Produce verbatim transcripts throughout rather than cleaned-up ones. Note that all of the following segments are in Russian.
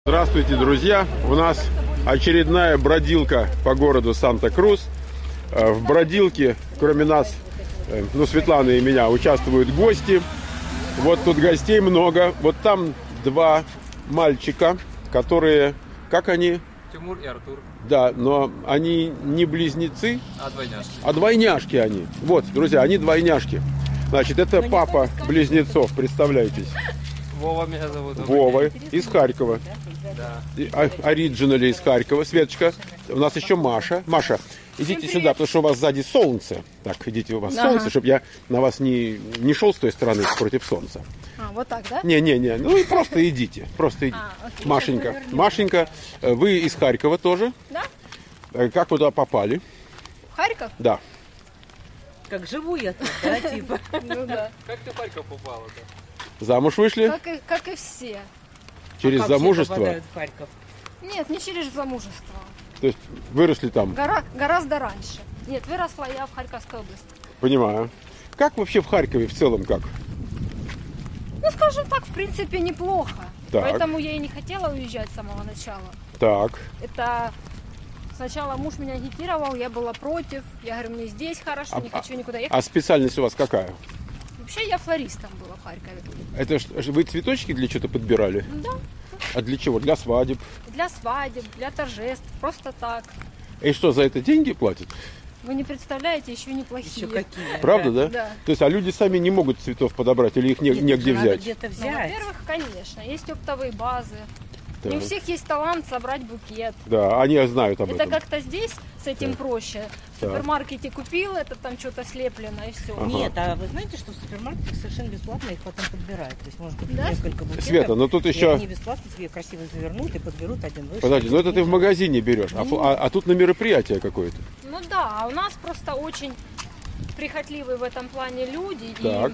Здравствуйте, друзья! У нас очередная бродилка по городу Санта-Крус. В бродилке, кроме нас, ну, Светланы и меня, участвуют гости. Вот тут гостей много. Вот там два мальчика, которые... Как они? Тимур и Артур. Да, но они не близнецы, а двойняшки. А двойняшки они. Вот, друзья, они двойняшки. Значит, это папа близнецов, представляетесь. Вова меня зовут. Вова из Харькова. Да. Оригинали из Харькова. Светочка. У нас еще Маша. Маша, идите сюда, потому что у вас сзади солнце. Так, идите, у вас ага. солнце, чтобы я на вас не, не шел с той стороны против солнца. А, вот так, да? Не-не-не, ну и просто идите. Просто идите. А, окей, Машенька, Машенька, вы из Харькова тоже? Да. Как вы туда попали? В Харьков? Да. Как живу я тут, да, типа? Ну да. Как ты в Харьков попала-то? Замуж вышли? Как и, как и все. Через а замужество? Все попадают в Харьков? Нет, не через замужество. То есть выросли там? Гора, гораздо раньше. Нет, выросла я в Харьковской области. Понимаю. Как вообще в Харькове в целом как? Ну, скажем так, в принципе, неплохо. Так. Поэтому я и не хотела уезжать с самого начала. Так. Это сначала муж меня агитировал, я была против. Я говорю, мне здесь хорошо, а, не хочу никуда ехать. А специальность у вас какая? Вообще я флористом была в Харькове. Это ж, вы цветочки для чего-то подбирали? Да. А для чего? Для свадеб? Для свадеб, для торжеств, просто так. И что, за это деньги платят? Вы не представляете, еще неплохие. Еще какие. Правда, да? Да. То есть, а люди сами не могут цветов подобрать или их не, Нет, негде надо взять? где-то Ну, взять. во-первых, конечно, есть оптовые базы. Так. Не у всех есть талант собрать букет. Да, они знают об Это этом. как-то здесь с этим Так. проще. В Так. супермаркете купил, это там что-то слеплено и все. Ага. Нет, а вы знаете, что в супермаркетах совершенно бесплатно их потом подбирают. То есть можно купить Да? несколько букетов. Света, ну тут и еще... они бесплатно тебе красиво завернут и подберут один выше. Подожди, ну это ты в магазине берешь, а, а, а тут на мероприятие какое-то. Ну да, а у нас просто очень прихотливые в этом плане люди. Так. И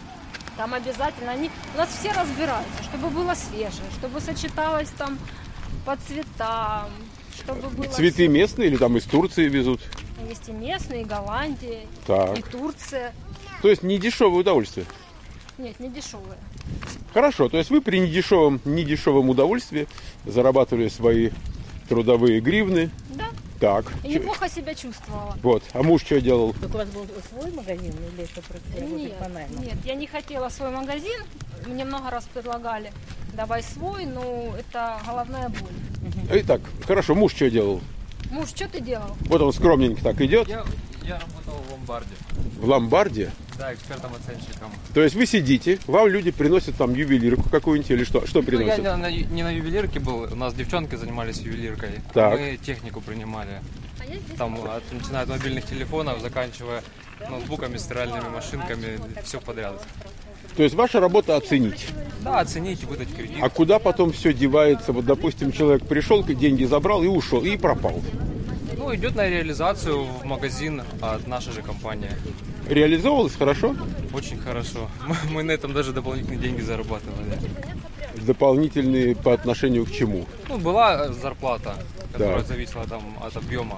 там обязательно они... У нас все разбираются, чтобы было свежее, чтобы сочеталось там по цветам, чтобы было... Цветы всё. местные или там из Турции везут? Есть и местные, и Голландия, Так. и Турция. То есть не дешевое удовольствие. Нет, не дешевые. Хорошо, то есть вы при недешевом, недешевом удовольствии зарабатывали свои трудовые гривны. Да. Так. И Чё- неплохо себя чувствовала. Вот. А муж что делал? Так у вас был свой магазин или это просто работать Нет, по найму? нет, я не хотела свой магазин. Мне много раз предлагали, давай свой, но это головная боль. Итак, хорошо, муж что делал? Муж, что ты делал? Вот он скромненько так идет. Я, я работал в ломбарде. В ломбарде. Да, экспертом-оценщиком. То есть вы сидите, вам люди приносят там ювелирку какую-нибудь или что? Что Ну, я приносят? не на, не на ювелирке был, у нас девчонки занимались ювелиркой. Так. Мы технику принимали. А я здесь. Там, от, начиная от мобильных телефонов, заканчивая ноутбуками, стиральными машинками, все подряд. То есть ваша работа оценить. Да, оценить, выдать кредит. А куда потом все девается? Вот, допустим, человек пришел, деньги забрал и ушел, и пропал. Ну, идет на реализацию в магазин от нашей же компании. Реализовывалось хорошо? Очень хорошо. Мы, мы на этом даже дополнительные деньги зарабатывали. Дополнительные по отношению к чему? Ну, была зарплата, которая Да. зависела там от объема.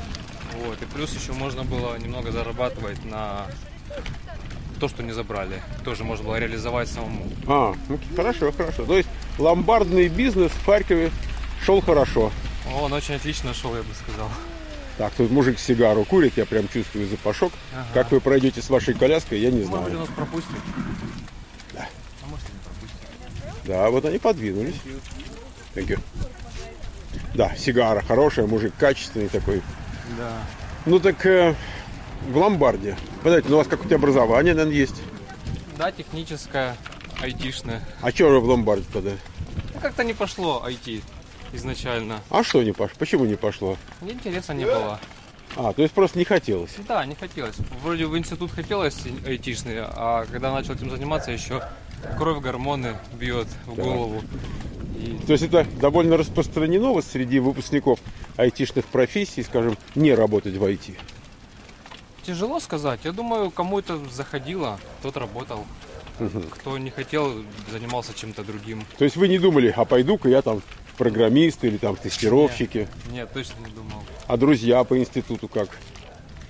Вот. И плюс еще можно было немного зарабатывать на то, что не забрали. Тоже можно было реализовать самому. А, ну, хорошо, хорошо. То есть ломбардный бизнес в Харькове шел хорошо. Он очень отлично шел, я бы сказал. Так, тут мужик сигару курит, я прям чувствую запашок. Ага. Как вы пройдете с вашей коляской, я не Может быть, он знаю. нас пропустит? Да. А может, и не пропустит. Да, вот они подвинулись. Thank you. Да, сигара хорошая, мужик качественный такой. Да. Ну так э, в ломбарде. Подождите, ну у вас какое-то образование, наверное, есть. Да, техническое, айтишное. А что же в ломбарде тогда? Ну, как-то не пошло ай ти изначально. А что не пошло? Почему не пошло? Мне интереса не было. А, то есть просто не хотелось. Да, не хотелось. Вроде в институт хотелось айтишный, а когда начал этим заниматься, еще кровь, гормоны бьет в голову. И То есть это довольно распространено вот среди выпускников айтишных профессий, скажем, не работать в ай ти. тяжело сказать. Я думаю, кому это заходило, тот работал. Угу. Кто не хотел, занимался чем-то другим. То есть вы не думали, а пойду-ка я там в программисты или там в тестировщики. Нет, нет, точно не думал. А друзья по институту как?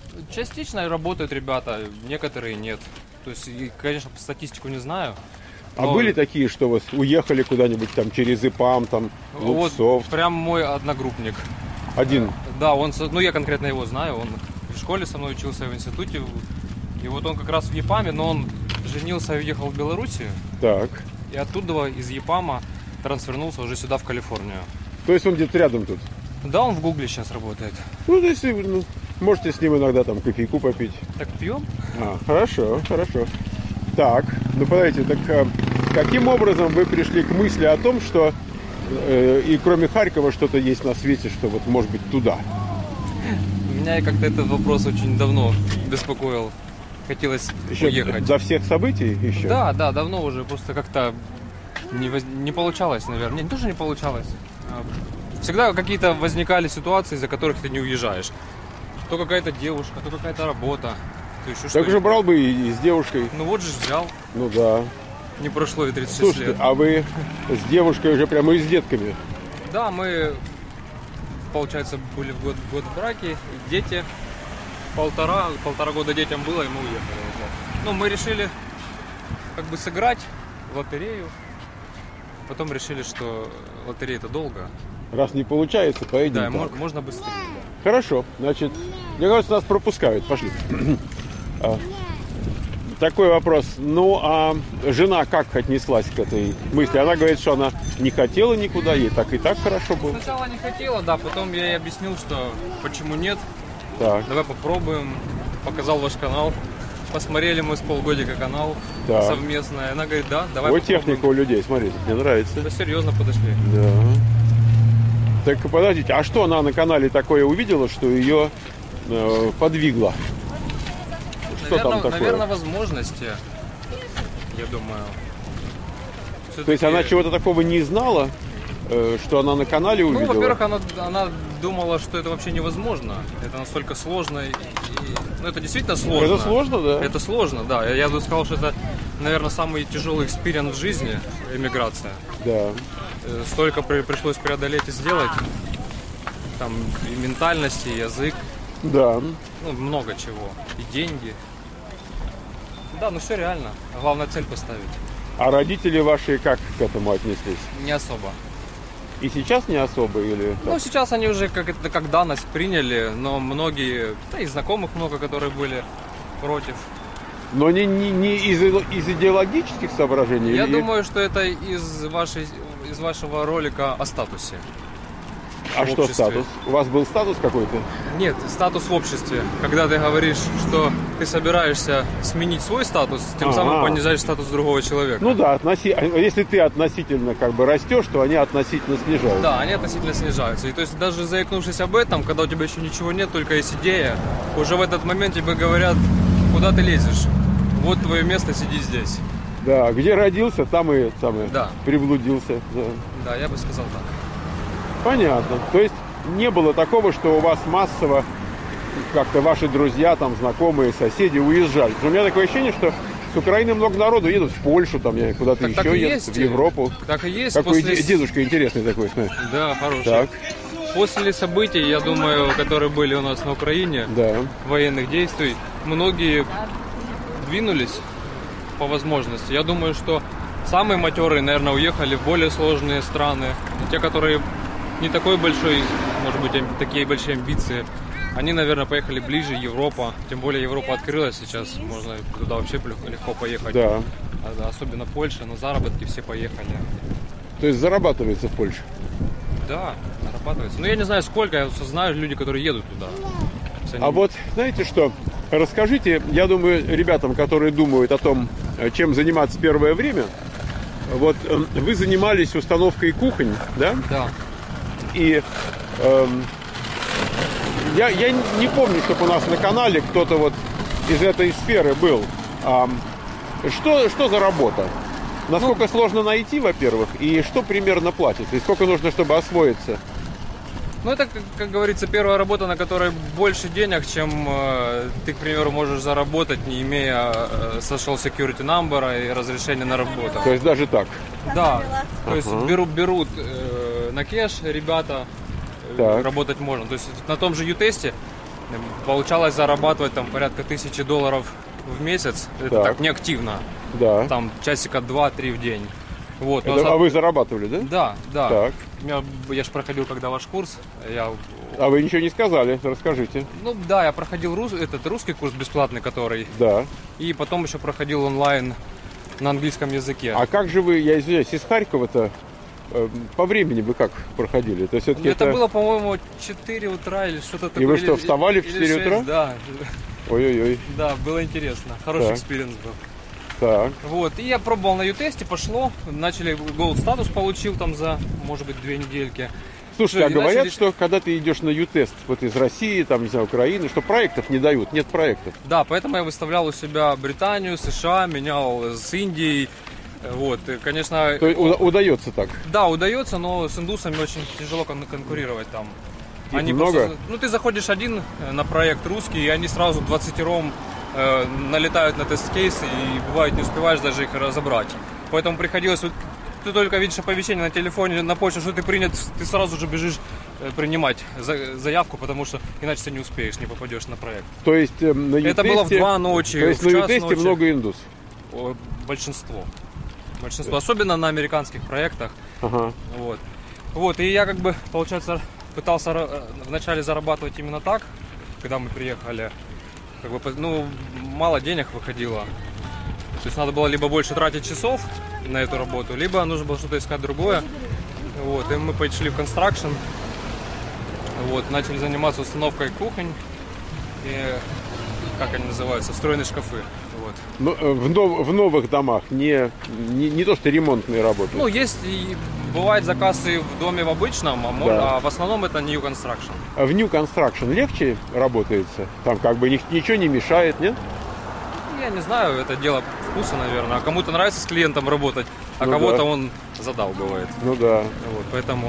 Частично работают ребята, некоторые нет. То есть, и, конечно, по статистику не знаю, А Но- были такие, что вот уехали куда-нибудь там через ИПАМ, там, Вот Луксофт? прям мой одногруппник. Один. Да, он, со- ну я конкретно его знаю, он в школе со мной учился, в институте. И вот он как раз в ЕПАМе, но он женился и уехал в Белоруссию. Так. И оттуда из ЕПАМа трансфернулся уже сюда, в Калифорнию. То есть он где-то рядом тут? Да, он в Гугле сейчас работает. Ну, если вы, ну, можете с ним иногда там кофейку попить. Так пьем? А, хорошо, хорошо. Так, ну подождите, так а, каким образом вы пришли к мысли о том, что э, и кроме Харькова что-то есть на свете, что вот может быть туда? Меня как-то этот вопрос очень давно беспокоил. Хотелось Еще уехать. до всех событий еще? Да, да, давно уже, просто как-то не, воз- не получалось, наверное. Нет, тоже не получалось. А, Всегда какие-то возникали ситуации, из-за которых ты не уезжаешь. То какая-то девушка, то какая-то работа, то еще Так что-то. же брал бы и, и с девушкой. Ну вот же взял, Ну да. не прошло и тридцать шесть Слушайте, лет. а вы с девушкой уже прямо и с детками? Да, мы, получается, были в год, год в браке, дети. Полтора, полтора года детям было, и мы уехали уже. Ну, мы решили как бы сыграть в лотерею. Потом решили, что лотерея это долго. Раз не получается, поедем Да, так. мож- можно быстрее. да. Хорошо, значит, мне кажется, нас пропускают. Пошли. А, Такой вопрос. Ну, а жена как отнеслась к этой мысли? Она говорит, что она не хотела никуда, ей так и так хорошо было. Сначала не хотела, да, потом я ей объяснил, что почему нет. Так, Давай попробуем. Показал ваш канал. Посмотрели мы с полгодика канал Так. совместно. И она говорит, да, давай вот попробуем. техника у людей, смотрите, мне нравится. Да, серьезно подошли. Да. Так, подождите, а что она на канале такое увидела, что ее э, подвигло? Что Наверное, там такое? наверное, возможности, я думаю. То есть она Всё-таки- чего-то такого не знала, э, что она на канале Ну, увидела? во-первых, она, она думала, что это вообще невозможно. Это настолько сложно. И, и- ну, это действительно сложно. Это сложно, да? Это сложно, да. Я, я бы сказал, что это, наверное, самый тяжелый экспириенс в жизни, эмиграция. Да. Э, Столько при- пришлось преодолеть и сделать. Там и ментальность, и язык, Да. ну, много чего. И деньги. Да, ну все реально. Главное цель поставить. А родители ваши как к этому отнеслись? Не особо. И сейчас не особо или Ну, так? сейчас они уже как, это, как данность приняли, но многие, да и знакомых много, которые были против. Но не, не, не из, из идеологических соображений? Я или- думаю, что это из, вашей, из вашего ролика о статусе. А в что обществе. статус? У вас был статус какой-то? Нет, статус в обществе. Когда ты говоришь, что ты собираешься сменить свой статус, тем Ага. самым понижаешь статус другого человека. Ну да, относи... а если ты относительно как бы растешь, то они относительно снижаются. Да, они относительно снижаются. И то есть даже заикнувшись об этом, когда у тебя еще ничего нет, только есть идея, уже в этот момент тебе говорят, куда ты лезешь. Вот твое место, сиди здесь. Да, где родился, там и самое, Да. приблудился. Да. Да, я бы сказал так. Понятно. То есть не было такого, что у вас массово как-то ваши друзья, там, знакомые, соседи уезжали. Но у меня такое ощущение, что с Украины много народу едут в Польшу, там, я- куда-то Так, еще так и едут, есть. в Европу. Так и есть. Какой После... де- дедушка интересный такой, смотри. Да, хороший. Так, После событий, я думаю, которые были у нас на Украине, да. военных действий, многие двинулись по возможности. Я думаю, что самые матерые, наверное, уехали в более сложные страны. И те, которые не такой большой, может быть, ам- такие большие амбиции, они, наверное, поехали ближе, Европа. Тем более Европа открылась сейчас, можно туда вообще легко- легко поехать. Да. А, да, особенно Польша, на заработки все поехали. То есть зарабатывается в Польше. Да, зарабатывается. Ну, я не знаю сколько, я просто знаю люди, которые едут туда. То есть они- А вот, знаете что, расскажите, я думаю, ребятам, которые думают о том, э, чем заниматься первое время, вот э, вы занимались установкой кухонь, да? Да. И эм, я, я не помню, чтобы у нас на канале кто-то вот из этой сферы был. Ам, что, что за работа? Насколько сложно найти, во-первых, и что примерно платят? И сколько нужно, чтобы освоиться? Ну, это, как, как говорится, первая работа, на которой больше денег, чем э, ты, к примеру, можешь заработать, не имея э, social security number и разрешения на работу. То есть даже так. Да, то есть Ага. берут, берут э, на кеш ребята, э, Так. работать можно. То есть на том же ютесте получалось зарабатывать там порядка тысячи долларов в месяц. Это Так. так, не активно. Да. Там часика два-три в день. Вот. Это- Но а вы зарабатывали, да? Да, да. Так. У меня- я же проходил когда ваш курс. Я, А вы ничего не сказали, расскажите. ну да, я проходил рус, этот русский курс бесплатный, который. Да. И потом еще проходил онлайн на английском языке. А как же вы, я извиняюсь, из Харькова-то э, по времени вы как проходили? То есть все-таки это, это... было, по-моему, четыре утра или что-то такое. И вы что, или- вставали в или четыре шесть, утра? Да. Ой-ой-ой. Да, было интересно. Хороший Так. экспириенс был. Так. Вот, и я пробовал на ю-тесте, пошло. Начали, голд статус получил там за, может быть, две недельки. Слушайте, а И говорят, начали- что когда ты идешь на ю-тест вот из России, там, не знаю, Украины, что проектов не дают, нет проектов. Да, поэтому я выставлял у себя Британию, США, менял с Индией. Вот, и, конечно, То есть уда- удается так. да, удается, но с индусами очень тяжело кон- конкурировать там. Их много? просто- ну, ты заходишь один э, на проект русский, и они сразу двадцатером э, налетают на тест-кейсы, и бывает не успеваешь даже их разобрать. Поэтому приходилось, вот, ты только видишь оповещение на телефоне, на почте, что ты принят, ты сразу же бежишь э, принимать за- заявку, потому что иначе ты не успеешь, не попадешь на проект. То есть э, на ю-тесте... Это было в два ночи, То есть в на час ю-тесте ночи. много индусов. О, Большинство. Большинство. Особенно на американских проектах. Ага. Вот. Вот, и я как бы, получается, пытался ра- вначале зарабатывать именно так, когда мы приехали. Как бы, ну, мало денег выходило. То есть надо было либо больше тратить часов на эту работу, либо нужно было что-то искать другое. Вот, и мы пошли в констракшн. Вот, начали заниматься установкой кухонь. И, как они называются, встроенные шкафы. Вот. Но, э, в, нов- в новых домах не, не, не то, что ремонтные работы. Ну, есть и бывает заказ и в доме в обычном, а, мо- Да. а в основном это new construction. А в New Construction легче работается? Там как бы ни- ничего не мешает, нет? Я не знаю, это дело вкуса, наверное. А кому-то нравится с клиентом работать, а Ну кого-то да. он задал, бывает. Ну да. Вот, поэтому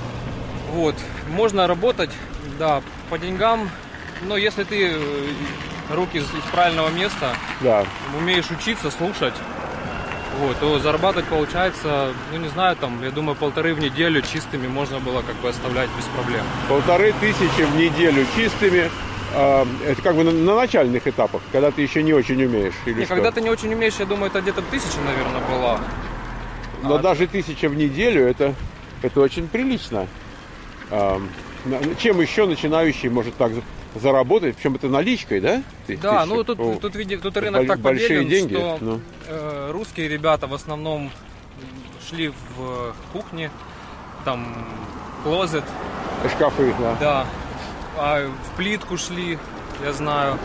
вот, можно работать, да, по деньгам, но если ты э, руки из из правильного места, Да. умеешь учиться, слушать, вот, то зарабатывать получается, ну не знаю, там, я думаю, полторы в неделю чистыми можно было как бы оставлять без проблем. Полторы тысячи в неделю чистыми. А, это как бы на, на начальных этапах, когда ты еще не очень умеешь. Или Не, что? когда ты не очень умеешь, я думаю, это где-то тысяча, наверное, была. Но А, даже тысяча в неделю это, это очень прилично. А, на- чем еще начинающий может так за- заработать? Причем это наличкой, да? Ты- Да, тысяча? ну тут, О, тут, види- тут рынок боль- так большие поделен, деньги, что ну. э, русские ребята в основном шли в кухне, там клозет, Шкафы, да. да, а в плитку шли, я знаю.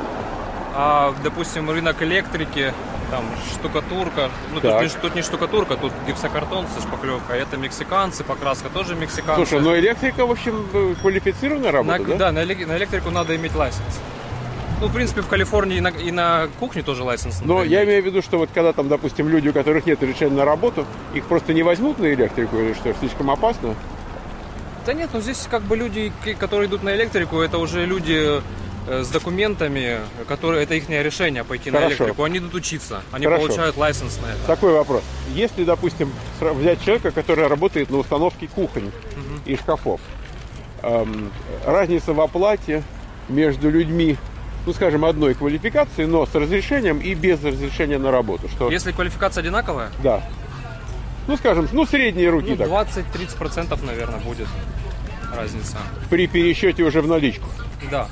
А, допустим, рынок электрики, там штукатурка, ну тут Так. не, тут не штукатурка, тут гипсокартон со шпаклевкой, это мексиканцы, покраска тоже мексиканцы. Слушай, ну электрика, в общем, э, квалифицированная На, работа, да? да, на, элек- на электрику надо иметь лайсенс. Ну, в принципе, в Калифорнии и на, и на кухне тоже лайсенс надо Но иметь. я имею в виду, что вот когда там, допустим, люди, у которых нет решения на работу, их просто не возьмут на электрику или что, слишком опасно? Да нет, ну здесь как бы люди, к- которые идут на электрику, это уже люди э, с документами, которые, это их решение пойти на Хорошо. электрику. Они идут учиться, они Хорошо. получают лайсенс на это. Такой вопрос. Если, допустим, сра- взять человека, который работает на установке кухонь и шкафов, эм, разница в оплате между людьми, ну, скажем, одной квалификации, но с разрешением и без разрешения на работу. Что, Если квалификация одинаковая, да. Ну, скажем, ну, средние руки ну, так, двадцать-тридцать процентов, наверное, будет разница. при пересчете уже в наличку. Да.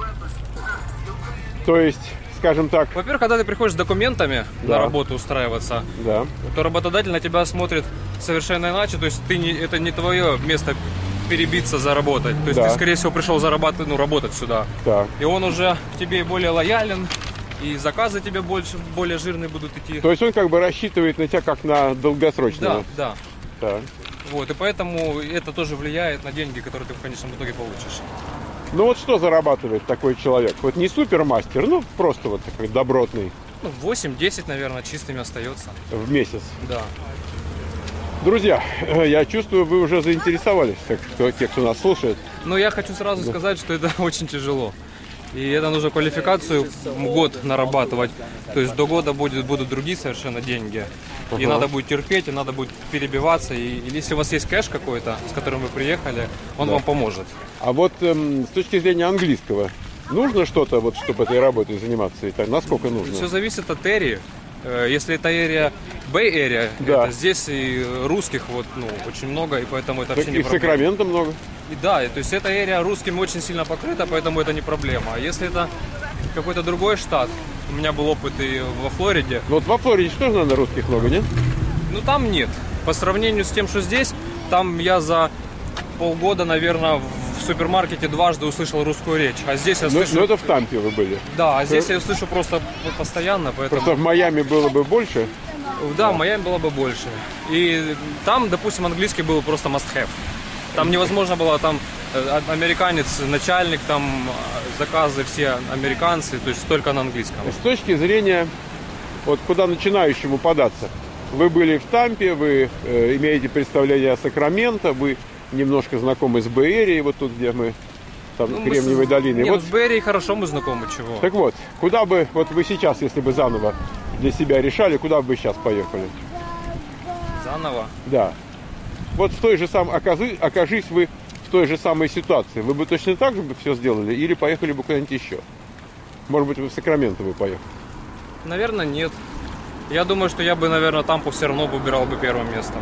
То есть, скажем так, Во-первых, когда ты приходишь с документами Да. на работу устраиваться, да, то работодатель на тебя смотрит совершенно иначе. То есть ты не, это не твое место перебиться, заработать. То есть Да. ты, скорее всего, пришел зарабатывать, ну, работать сюда. так. И он уже к тебе более лоялен, и заказы тебе больше, более жирные будут идти. То есть он как бы рассчитывает на тебя как на долгосрочного. Да, да. Так. Вот, и поэтому это тоже влияет на деньги, которые ты в конечном итоге получишь. Ну вот что зарабатывает такой человек? Вот не супермастер, ну просто вот такой добротный Ну, восемь-десять, наверное, чистыми остается. в месяц. Да. Друзья, э, я чувствую, вы уже заинтересовались, так что те, кто нас слушает. Но я хочу сразу сказать, что это очень тяжело. И это нужно квалификацию год нарабатывать. То есть до года будет, будут другие совершенно деньги. И Ага. надо будет терпеть, и надо будет перебиваться. И, и если у вас есть кэш какой-то, с которым вы приехали, он Да. вам поможет. А вот эм, с точки зрения английского, Нужно что-то, вот, чтобы этой работой заниматься? И так, насколько нужно? Все зависит от эрии. Э, Если это эрия Bay Area, Да. это здесь и русских вот, ну, очень много, и поэтому это Так вообще не и в проблема. Сакраменто много. И да, и, то есть эта эрия русскими очень сильно покрыта, поэтому это не проблема. А если это какой-то другой штат, у меня был опыт и во Флориде, Но вот во Флориде что же, наверное, русских много, нет? ну там нет. По сравнению с тем, что здесь, там я за полгода, наверное, в супермаркете дважды услышал русскую речь. А здесь я Ну, слышу... ну, это в Тампе вы были. Да, а здесь я слышу просто постоянно, поэтому... Просто в Майами было бы больше. Да, в Майами было бы больше. И там, допустим, английский был просто must-have. Там невозможно было, там э, американец, начальник, там э, заказы все американцы, то есть только на английском. С точки зрения, вот куда начинающему податься. Вы были в Тампе, вы э, имеете представление о Сакраменто, вы немножко знакомы с Бэй-Эрией, вот тут, где мы, там, Ну, мы Кремниевой с- долиной. Не, Вот, ну, с Берри хорошо мы знакомы, чего. так вот, куда бы, вот вы сейчас, если бы заново для себя решали, куда бы вы сейчас поехали? Заново. Да. Вот в той же самой, окажи- окажись вы в той же самой ситуации, вы бы точно так же бы все сделали или поехали бы куда-нибудь еще? Может быть, вы в Сакраменто бы поехали? Наверное, нет. Я думаю, что я бы, наверное, Тампу все равно выбирал бы первым местом.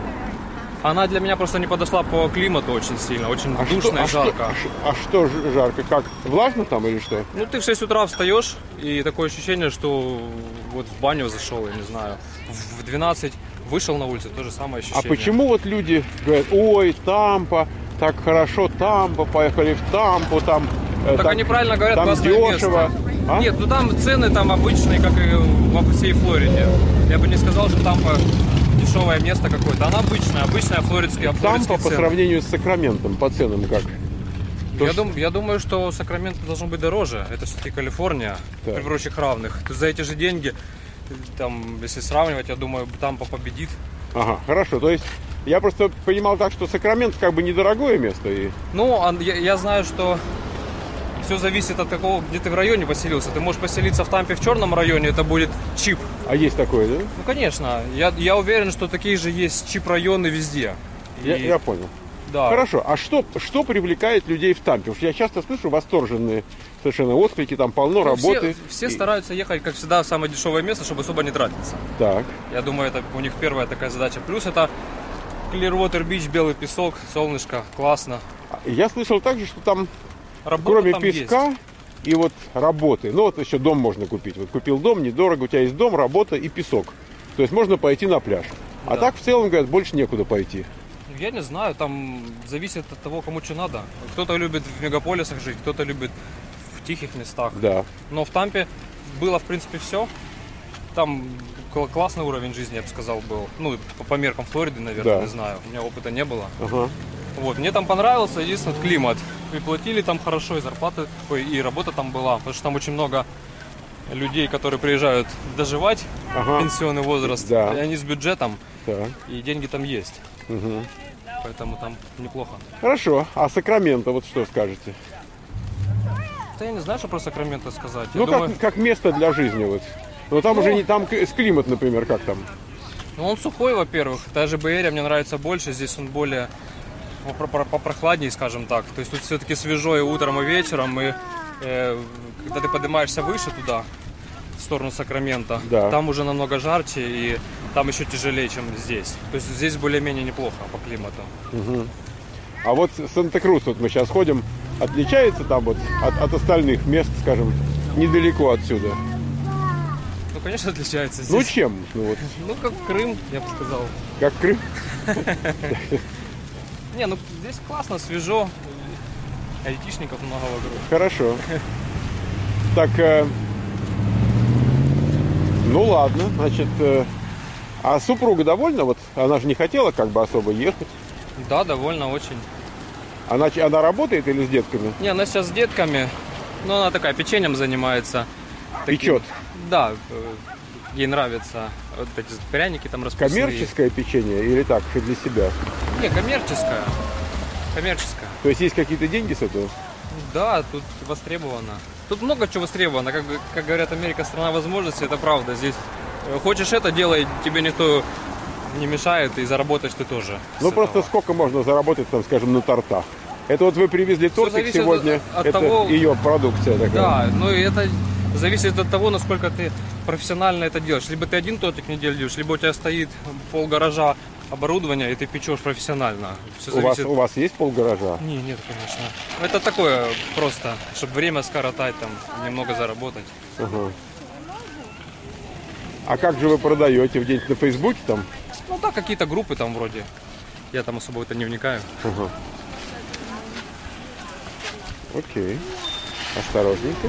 Она для меня просто не подошла по климату очень сильно, очень душно а и жарко. Что, а, что ж- жарко? Как? Влажно там или что? Ну, ты в шесть утра встаешь, и такое ощущение, что вот в баню зашел, я не знаю. В двенадцать вышел на улицу, то же самое А ощущение. почему вот люди говорят, ой, Тампа, так хорошо, Тампа, поехали в Тампу, там э, Так они правильно говорят, там классное дешево. место. А? Нет, ну там цены там обычные, как и во всей Флориде. Я бы не сказал, что Тампа дешевое место какое-то. Она обычная, обычная флоридская, Тампа флоридские по цены. сравнению с Сакраментом по ценам как? То Я, что- дум- я думаю, что Сакраменто должно быть дороже. Это все-таки Калифорния, Так. при прочих равных. То есть за эти же деньги, там, если сравнивать, я думаю, Тампа победит. Ага, хорошо. То есть я просто понимал так, что Сакраменто как бы недорогое место. И... Ну, а я, я знаю, что все зависит от какого, где ты в районе поселился. Ты можешь поселиться в Тампе в черном районе, это будет чип. А есть такое, да? Ну, конечно. Я, я уверен, что такие же есть чип-районы везде. Я, И- я понял. Да. Хорошо, а что, что привлекает людей в Тампе? Потому что я часто слышу восторженные совершенно отклики, там полно Ну, работы. Все, все И- стараются ехать, как всегда, в самое дешевое место, чтобы особо не тратиться. Так, Я думаю, это у них первая такая задача. Плюс это Clearwater Beach, белый песок, солнышко, классно. я слышал также, что там Работа кроме там песка есть. и вот работы, ну вот еще дом можно купить. Вот купил дом, недорого, у тебя есть дом, работа и песок. То есть можно пойти на пляж. А Да. так в целом, говорят, больше некуда пойти. Я не знаю, там зависит от того, кому что надо. Кто-то любит в мегаполисах жить, кто-то любит в тихих местах. Да. Но в Тампе было, в принципе, все. Там кл- классный уровень жизни, я бы сказал, был. Ну, по, по меркам Флориды, наверное, Да. не знаю. У меня опыта не было. Ага. Вот, мне там понравился, единственный климат. И платили там хорошо, и зарплаты, ой, и работа там была. Потому что там очень много людей, которые приезжают доживать Ага. пенсионный возраст. Да. И они с бюджетом, Так. и деньги там есть. Мгм. Поэтому там неплохо. Хорошо. А Сакраменто, вот что скажете? Да я не знаю, что про Сакраменто сказать. Я Ну, думаю, как, как место для жизни вот. Но там Ну. уже не там к- с климат, например, как там. ну, он сухой, во-первых. Даже Бэй-Эрия мне нравится больше. Здесь он более попро- попро- попрохладнее, скажем так. То есть тут все-таки свежо и утром, и вечером. И э, когда ты поднимаешься выше туда, в сторону Сакрамента, Да. там уже намного жарче и там еще тяжелее, чем здесь. То есть здесь более-менее неплохо по климату. А вот Санта-Крус, вот мы сейчас ходим, отличается там вот от, от остальных мест, скажем, недалеко отсюда? Ну, конечно, отличается Ну здесь. чем? Ну вот, Ну, как Крым, я бы сказал. как Крым? Не, ну здесь классно, свежо. Айтишников много вокруг. Хорошо. Так, э, ну ладно, значит, э, а супруга довольна? Вот она же не хотела как бы особо ехать. Да, довольно очень. Она, ч- она работает или с детками? Не, она сейчас с детками, но она такая печеньем занимается. Таким- Печет. Да, э, ей нравятся вот эти пряники там расписные. Коммерческое печенье или так, для себя? Не, коммерческая. Коммерческая. То есть есть какие-то деньги с этого? Да, тут востребовано. Тут много чего востребовано. Как, как говорят, Америка страна возможностей, это правда. Здесь э, хочешь это делай, тебе никто не мешает, и заработаешь ты тоже. Ну с просто этого. сколько можно заработать, там, скажем, на тортах? Это вот вы привезли тортик зависит сегодня, от это того- ее продукция такая. Да, ну и это зависит от того, насколько ты профессионально это делаешь. Либо ты один тортик в неделю делаешь, либо у тебя стоит пол гаража оборудования, и ты печешь профессионально. Все У вас, зависит... у вас есть полгаража? Не, нет, конечно. Это такое просто, чтобы время скоротать, там, немного заработать. Ага. А как же вы продаете? Где-нибудь на Фейсбуке там? Ну да, какие-то группы там вроде. Я там особо в это не вникаю. Ага. Окей. Осторожненько.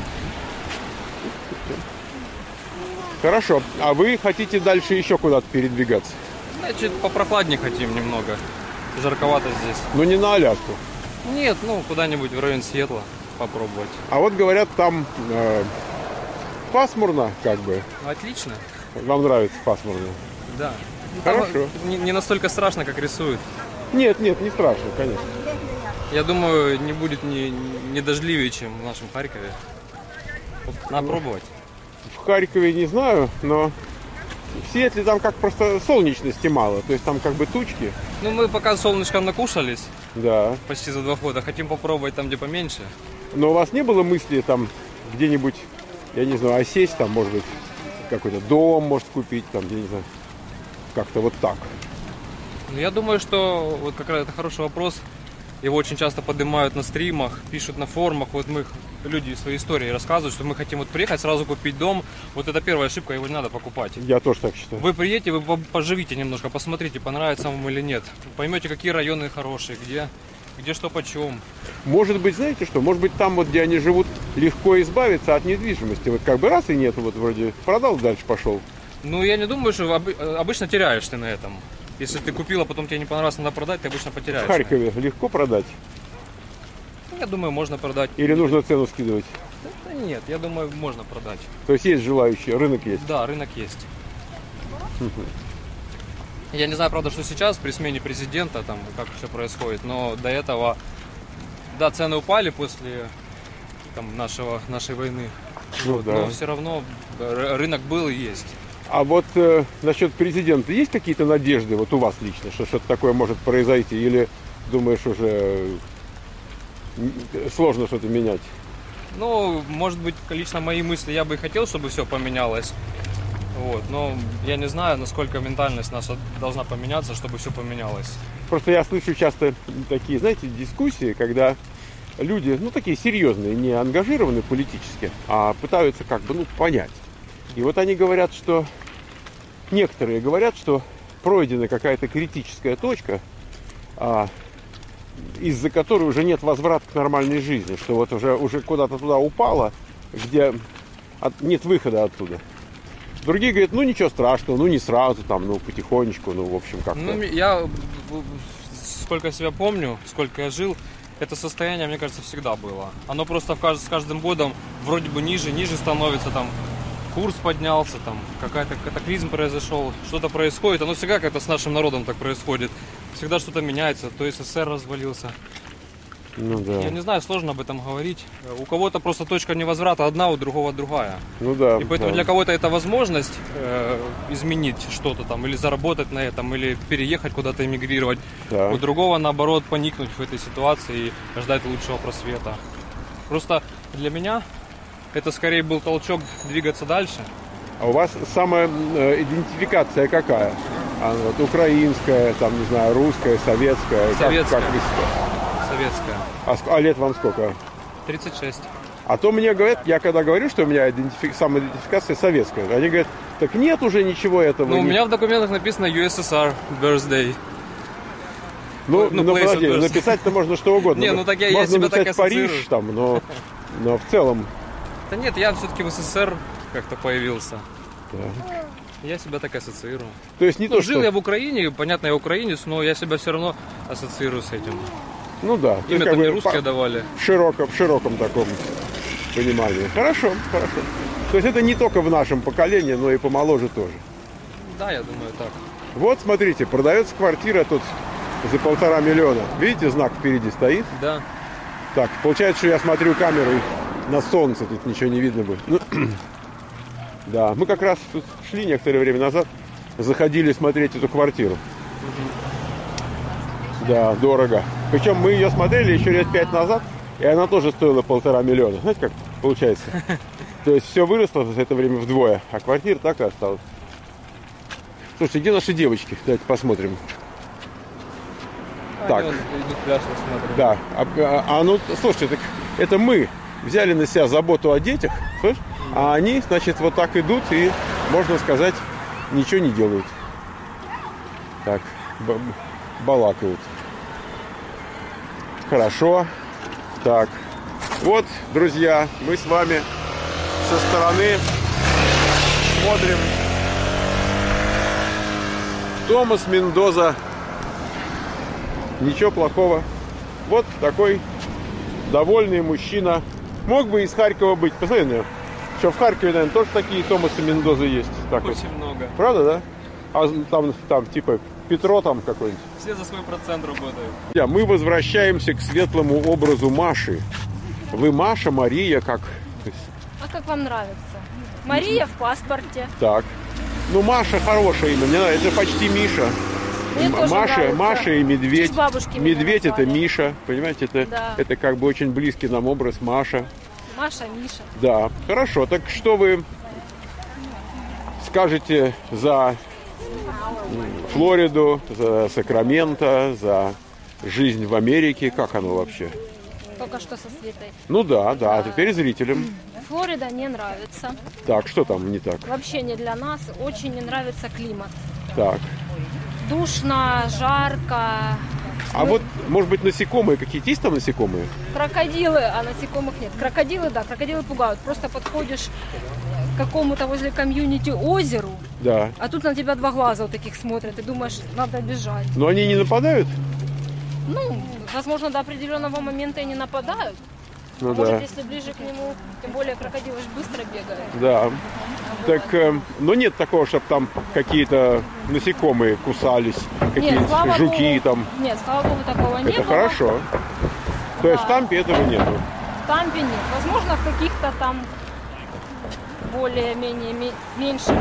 Хорошо. А вы хотите дальше еще куда-то передвигаться? Значит, попрохладнее хотим немного. Жарковато здесь. Ну не на Аляску. Нет, ну куда-нибудь в район Сиэтла попробовать. А вот говорят, там э, пасмурно, как бы. Отлично. Вам нравится пасмурно? Да. Там Хорошо. Не, не настолько страшно, как рисуют. Нет, нет, не страшно, конечно. Я думаю, не будет не, не дождливее, чем в нашем Харькове. Надо пробовать. В Харькове не знаю, но в Сиэтле там как просто солнечности мало. То есть там как бы тучки. Ну, мы пока солнышком накушались, Да. почти за два года. Хотим попробовать там, где поменьше. Но у вас не было мысли там где-нибудь, я не знаю, осесть там, может быть, какой-то дом, может, купить там, я не знаю, как-то вот так. Ну, я думаю, что вот как раз это хороший вопрос. Его очень часто поднимают на стримах, пишут на форумах. Вот мы, люди свои истории рассказывают, что мы хотим вот приехать, сразу купить дом. Вот это первая ошибка, его не надо покупать. Я тоже так считаю. Вы приедете, вы по- поживите немножко, посмотрите, понравится вам или нет. Поймете, какие районы хорошие, где, где что почем. Может быть, знаете что, может быть, там вот, где они живут, легко избавиться от недвижимости. Вот как бы раз и нет, вот вроде продал, дальше пошел. Ну, я не думаю, что обы- обычно теряешь ты на этом. Если ты купил, а потом тебе не понравилось, надо продать, ты обычно потеряешь. В Харькове легко продать? Ну, я думаю, можно продать. Или нужно цену скидывать? Да нет, я думаю, можно продать. То есть есть желающие, рынок есть? Да, рынок есть. Я не знаю, правда, что сейчас при смене президента, там, как все происходит, но до этого, да, цены упали после там, нашего, нашей войны. Ну Вот, да. Но все равно р- рынок был и есть. А вот э, насчет президента есть какие-то надежды вот у вас лично, что что-то такое может произойти? Или думаешь, уже э, сложно что-то менять? Ну, может быть, лично мои мысли, я бы и хотел, чтобы все поменялось. Вот, но я не знаю, насколько ментальность наша должна поменяться, чтобы все поменялось. Просто я слышу часто такие, знаете, дискуссии, когда люди, ну, такие серьезные, не ангажированные политически, а пытаются как бы, ну, понять. И вот они говорят, что некоторые говорят, что пройдена какая-то критическая точка, а, из-за которой уже нет возврата к нормальной жизни, что вот уже, уже куда-то туда упало, где от, нет выхода оттуда. Другие говорят, ну ничего страшного, ну не сразу, там, ну потихонечку, ну в общем как-то. Ну, я, сколько себя помню, сколько я жил, это состояние, мне кажется, всегда было. Оно просто с каждым годом вроде бы ниже, ниже становится, там, курс поднялся, там, какая-то катаклизм произошел, что-то происходит. Оно всегда как-то с нашим народом так происходит. Всегда что-то меняется, то СССР развалился. Ну да. Я не знаю, сложно об этом говорить. У кого-то просто точка невозврата одна, у другого другая. Ну да. И поэтому да. для кого-то это возможность э, изменить что-то там, или заработать на этом, или переехать куда-то, эмигрировать. Да. У другого, наоборот, поникнуть в этой ситуации и ждать лучшего просвета. Просто для меня это скорее был толчок двигаться дальше. А у вас самая э, идентификация какая? А, вот, украинская, там, не знаю, русская, советская? Как- Советская. Как, вы себя? Советская. А, ск- а лет вам сколько? тридцать шесть. А то мне говорят, я когда говорю, что у меня идентифи- самоидентификация советская, они говорят, так нет уже ничего этого. Ну, у не- меня в документах написано ю эс эс ар birthday. Ну, ну, ну, place подожди, of birth. написать-то можно что угодно. Не, ну, так я- я можно себя так написать Париж, ассоциирую. там, но, но в целом... Да нет, я все-таки в эс эс эс эр как-то появился. Да. Я себя так ассоциирую. То есть не Ну, то, жил что... я в Украине, понятно, я украинец, но я себя все равно ассоциирую с этим. Ну да. то есть Имя-то как мне бы русское по- давали. В широком, в широком таком понимании. Хорошо, хорошо. То есть это не только в нашем поколении, но и помоложе тоже. Да, я думаю, так. Вот, смотрите, продается квартира тут за полтора миллиона. Видите, знак впереди стоит. Да. Так, получается, что я смотрю камерой на солнце, тут ничего не видно будет. Ну, да, мы как раз тут шли некоторое время назад, заходили смотреть эту квартиру. Да, дорого. Причем мы ее смотрели еще лет пять назад, и она тоже стоила полтора миллиона. Знаете, как получается? То есть все выросло за это время вдвое, а квартира так и осталась. Слушайте, где наши девочки? Давайте посмотрим. Так. Они вот идут пляж, смотрят. Да. А, а- а ну, слушайте, так это мы взяли на себя заботу о детях, слышь? А они, значит, вот так идут и, можно сказать, ничего не делают. Так, б- балакают. Хорошо. Так. Вот, друзья, мы с вами со стороны смотрим Томас Мендоза. Ничего плохого. Вот такой довольный мужчина. Мог бы из Харькова быть. Посмотри, наверное, что в Харькове, наверное, тоже такие Томасы Мендозы есть. Так вот. Очень много. Правда, да? А там, там типа Петро там какой-нибудь. Все за свой процент работают. Да, мы возвращаемся к светлому образу Маши. Вы Маша, Мария, как? А как вам нравится? Мария в паспорте. Так. Ну, Маша хорошее имя. Мне нравится. Это почти Миша. Мне М- тоже Маша, нравится. Маша и Медведь. Честь бабушки меня Медведь это назвали. Миша. Понимаете, это, Да. это как бы очень близкий нам образ Маша. Маша, Миша. Да, хорошо. Так что вы скажете за Флориду, за Сакраменто, за жизнь в Америке? Как оно вообще? Только что со Светой. Ну да, да. А теперь зрителям. Флорида не нравится. Так, что там не так? Вообще не для нас. Очень не нравится климат. Так. Душно, жарко. А вот, может быть, насекомые какие-то есть там насекомые? Крокодилы, а насекомых нет. Крокодилы, да, крокодилы пугают. Просто подходишь к какому-то возле комьюнити озеру, Да. а тут на тебя два глаза вот таких смотрят, и думаешь, надо бежать. Но они не нападают? Ну, возможно, до определенного момента и не нападают. Ну Может, да. если ближе к нему, тем более крокодилы же быстро бегают. Да. Так, э, но нет такого, чтобы там какие-то насекомые кусались, Нет, какие-то слава жуки богу, там. Нет, слава богу, такого не Это было. хорошо. То есть в Да. Тампе этого нету. В Тампе нет. Возможно, в каких-то там более-менее ме- меньших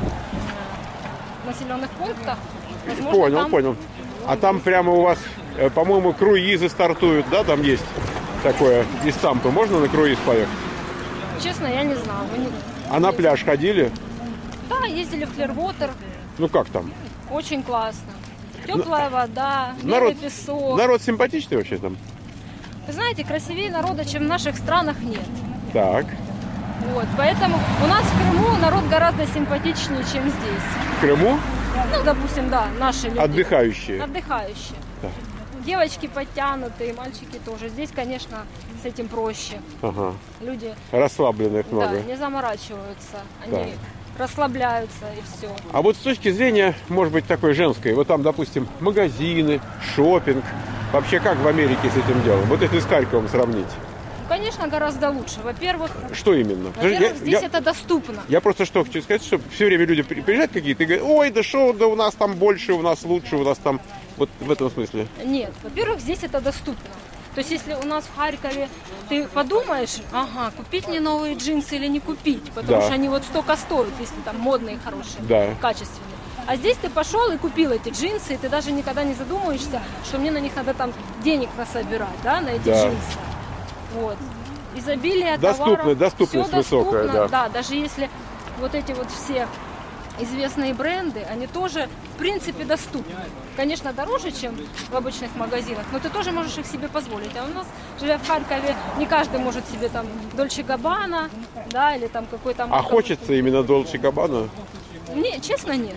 э, населенных пунктах. Возможно, Понял, там... понял. А там прямо у вас, э, по-моему, круизы стартуют, да, там есть такое из Тампы. Можно на круиз поехать? Честно, я не знаю. Вы не- А на пляж ходили? Да, ездили в Клирвотер. Ну как там? Очень классно. Теплая вода, белый Народ, песок. народ симпатичный вообще там? Вы знаете, красивее народа, чем в наших странах, нет. Так. Вот, поэтому у нас в Крыму народ гораздо симпатичнее, чем здесь. В Крыму Ну, допустим, да, наши люди. отдыхающие. Отдыхающие. Да. Девочки подтянутые, мальчики тоже. Здесь, конечно, с этим проще. Ага. Люди Расслабленных да, много. не заморачиваются. Они Да. расслабляются и все. А вот с точки зрения, может быть, такой женской, вот там, допустим, магазины, шопинг. Вообще как в Америке с этим делом? Вот если с Харьковом сравнить. Конечно, гораздо лучше. Во-первых, Что именно? во-первых, Я- здесь я- это доступно. Я просто что хочу сказать, что все время люди при- приезжают какие-то и говорят, ой, да что, да у нас там больше, у нас лучше, у нас там... Вот в этом смысле. Нет, во-первых, здесь это доступно. То есть, если у нас в Харькове ты подумаешь, ага, купить мне новые джинсы или не купить, потому Да. что они вот столько стоят, если там модные, хорошие, Да. качественные. А здесь ты пошел и купил эти джинсы, и ты даже никогда не задумываешься, что мне на них надо там денег насобирать, да, на эти Да. джинсы. Вот. Изобилие Доступно- товаров. доступность всё высокая, доступно, да. Да, даже если вот эти вот все известные бренды, они тоже, в принципе, доступны. Конечно, дороже, чем в обычных магазинах, но ты тоже можешь их себе позволить. А у нас, живя в Харькове, не каждый может себе там Дольче Габбана, да, или там какой-то... А хочется именно Долче Габбана? Не, честно, нет.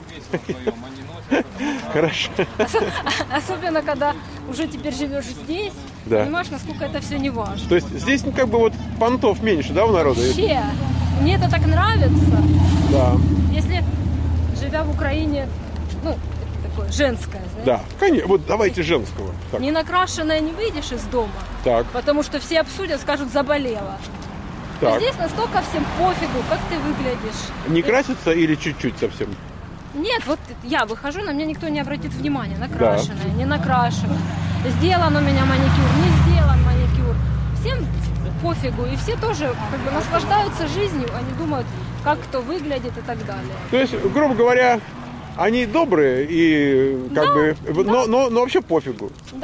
Хорошо. Особенно, когда уже теперь живешь здесь, Да. понимаешь, насколько это все не важно. То есть здесь ну, как бы вот понтов меньше, да, у народа? Вообще, мне это так нравится. Да. Если, живя в Украине, ну, это такое женское, знаете, Да. Конечно. Вот давайте женского. Так. не накрашенная не выйдешь из дома, Так. потому что все обсудят, скажут, заболела. А Так. здесь настолько всем пофигу, как ты выглядишь. Не красится или чуть-чуть совсем? Нет, вот я выхожу, на меня никто не обратит внимания, накрашенная, не накрашенная. Сделан у меня маникюр, не сделан маникюр. Всем пофигу, и все тоже как бы наслаждаются жизнью, они думают, как кто выглядит и так далее. То есть, грубо говоря, они добрые и как Да, бы, да. но, но, но вообще пофигу. Да,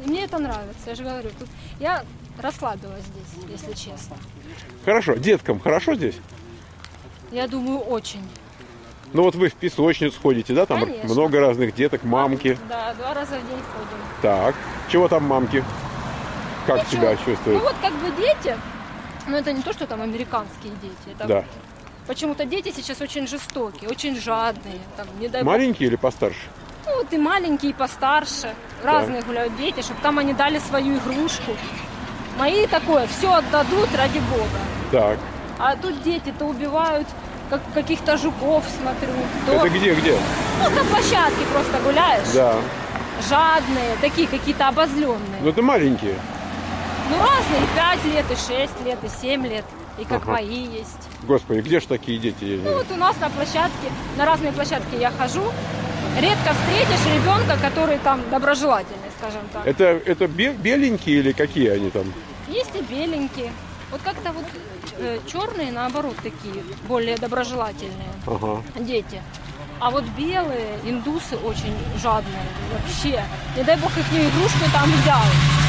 И мне это нравится, я же говорю. Тут я расслабилась здесь, если честно. Хорошо. Деткам хорошо здесь? Я думаю, очень. Ну вот вы в песочницу ходите, да? Там Конечно. много разных деток, мамки. Да, два раза в день ходим. Так. Чего там мамки? Как Ничего. себя Ну чувствуют? вот как бы дети, но это не то, что там американские дети. Это Да. почему-то дети сейчас очень жестокие, очень жадные. Там, не дай бог. Маленькие или постарше? Ну вот и маленькие, и постарше. Разные гуляют дети, чтобы там они дали свою игрушку. Мои такое, все отдадут ради бога. Так. А тут дети-то убивают как каких-то жуков, смотрю. То, Это где, где? ну, на площадке просто гуляешь. Да. Жадные, такие какие-то обозленные. Ну это маленькие. Ну разные, и пять лет, и шесть лет, и семь лет, и как Ага. мои есть. Господи, где ж такие дети? Я не Ну знаю. вот у нас на площадке, на разные площадки я хожу. Редко встретишь ребенка, который там доброжелательный, скажем так. Это, это бе- беленькие или какие они там? Есть и беленькие. Вот как-то вот э, черные, наоборот, такие, более доброжелательные Ага. дети. А вот белые, индусы очень жадные вообще. Не дай бог их игрушку там взял.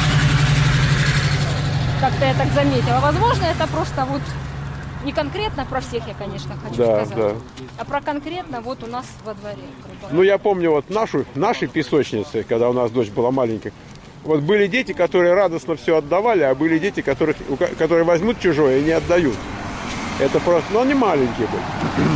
Как-то я так заметила. Возможно, это просто вот не конкретно про всех я, конечно, хочу Да, сказать. да. А про конкретно вот у нас во дворе. грубо Ну я помню вот нашу, наши песочницы, когда у нас дочь была маленькая. Вот были дети, которые радостно все отдавали, а были дети, которых, у ко- которые возьмут чужое и не отдают. Это просто, ну они маленькие были.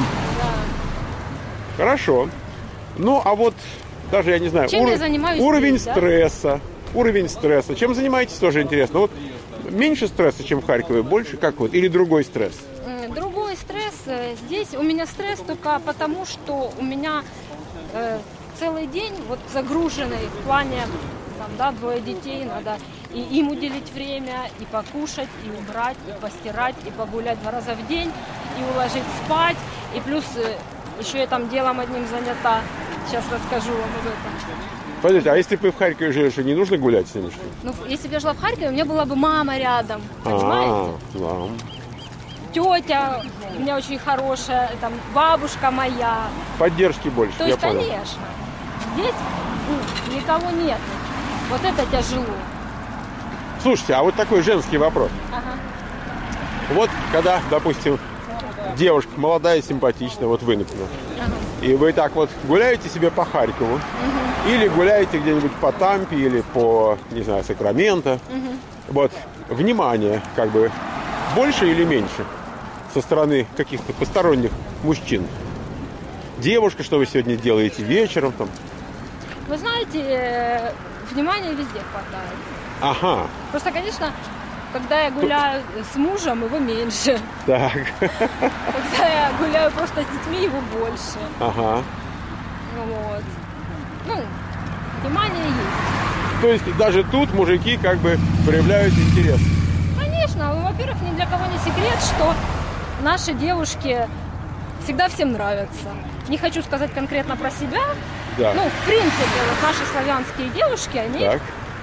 Хорошо. Ну а вот даже я не знаю, Чем я занимаюсь уровень здесь, да? стресса, уровень стресса. Чем занимаетесь, тоже интересно. Вот меньше стресса, чем в Харькове, больше как вот, или другой стресс? М, Другой стресс. э, Здесь у меня стресс только потому, что у меня э, целый день вот загруженный в плане, там, да, двое детей, надо и им уделить время, и покушать, и убрать, и постирать, и погулять два раза в день, и уложить спать, и плюс э, еще я там делом одним занята. Сейчас расскажу вам об этом. Подождите, а если бы вы в Харькове жили, что не нужно гулять с ними, что ли? Ну, если бы я жила в Харькове, у меня была бы мама рядом, понимаете? А, да. Тетя у меня очень хорошая, там, бабушка моя. Поддержки больше, То я есть, понял. конечно, здесь ну, никого нет. Вот это тяжело. Слушайте, а вот такой женский вопрос. Ага. Вот когда, допустим, девушка молодая, симпатичная, вот вы, например, Ага. и вы так вот гуляете себе по Харькову, или гуляете где-нибудь по Тампе, или по, не знаю, Сакраменто, вот, внимание, как бы, больше или меньше со стороны каких-то посторонних мужчин? Девушка, что вы сегодня делаете вечером там? Вы знаете, э, внимания везде хватает. Ага, Просто, конечно, когда я гуляю с мужем, его меньше. так, Когда я гуляю просто с детьми, его больше. ага. Вот. Ну, внимание есть. То есть даже тут мужики как бы проявляют интерес. Конечно, ну, во-первых, ни для кого не секрет, что наши девушки всегда всем нравятся. Не хочу сказать конкретно про себя. Да. Ну, в принципе, вот наши славянские девушки, они... Так.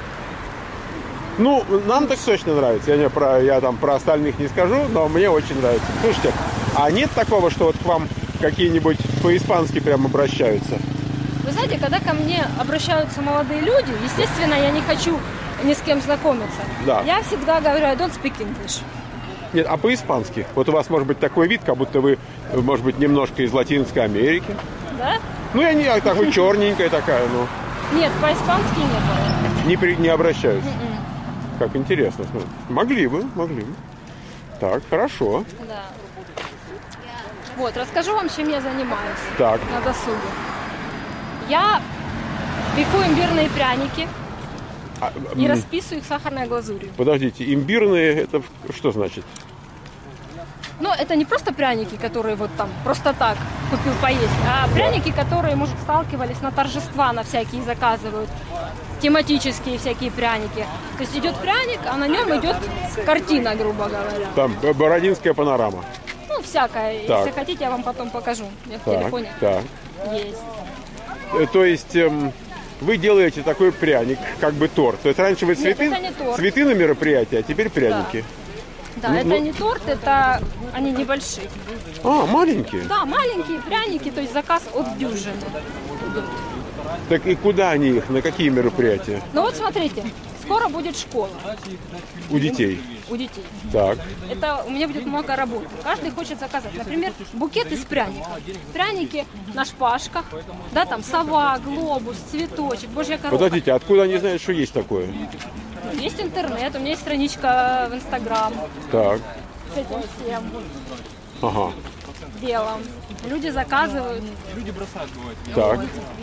Ну, нам так точно нравится. Я, не про, я там про остальных не скажу, но мне очень нравится. Слушайте, а нет такого, что вот к вам какие-нибудь по-испански прям обращаются? Вы знаете, когда ко мне обращаются молодые люди, естественно, я не хочу ни с кем знакомиться. Да. Я всегда говорю, I don't speak English. Нет, а по-испански? Вот у вас может быть такой вид, как будто вы, может быть, немножко из Латинской Америки. Да? Ну, я не так, вы черненькая такая, ну, Нет, по-испански не было. не, при, не обращаются. Как интересно. смотри. Могли бы, могли бы. Так, хорошо. Да. Вот, расскажу вам, чем я занимаюсь Так, на досуге. Я пеку имбирные пряники а, и м, расписываю их сахарной глазурью. подождите, имбирные, это что значит? Но это не просто пряники, которые вот там просто так купил поесть, а пряники, которые, может, сталкивались на торжества, на всякие заказывают, тематические всякие пряники. То есть идет пряник, а на нем идет картина, грубо говоря. Там Б- Бородинская панорама. Ну, всякое. Так. Если хотите, я вам потом покажу. У меня в Так, телефоне так. есть. Э, То есть эм, вы делаете такой пряник, как бы торт. То есть раньше вы цветы, это не торт. цветы на мероприятии, а теперь пряники. Да, Ну, это ну- не торт, это они небольшие. А, маленькие. Да, маленькие пряники, то есть заказ от дюжины. идет. Так и куда они их? На какие мероприятия? Ну вот смотрите, скоро будет школа У детей. у детей. Так. Это у меня будет много работы. Каждый хочет заказать. Например, букет из пряников. Пряники на шпажках, да, там сова, глобус, цветочек, божья коровка. Подождите, откуда они знают, что есть такое? Есть интернет, у меня есть страничка в Инстаграм Так. с этим всем Ага. делом. Люди заказывают. Так.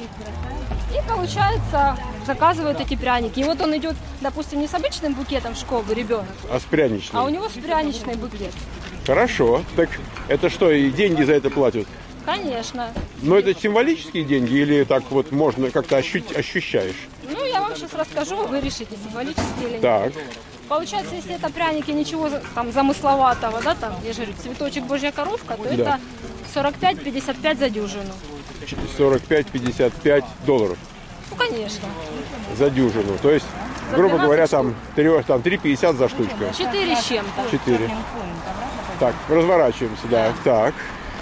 И получается, заказывают эти пряники. И вот он идет, допустим, не с обычным букетом в школу ребенок, А с пряничным? а у него с пряничный букет. Хорошо. Так это что, и деньги за это платят? Конечно. Но это символические деньги или так вот можно как-то ощу- ощущаешь? Ну, я вам сейчас расскажу, вы решите, символически или нет. Так. Получается, если это пряники, ничего за- там замысловатого, да, там, я же говорю, цветочек, божья коровка, то Да. это сорок пять - пятьдесят пять за дюжину. сорок пять - пятьдесят пять долларов Ну, конечно. за дюжину. То есть, За грубо двенадцать говоря, штук. там, три, там три пятьдесят за штучку. Четыре с чем-то. четыре. Так, разворачиваемся, да. Так,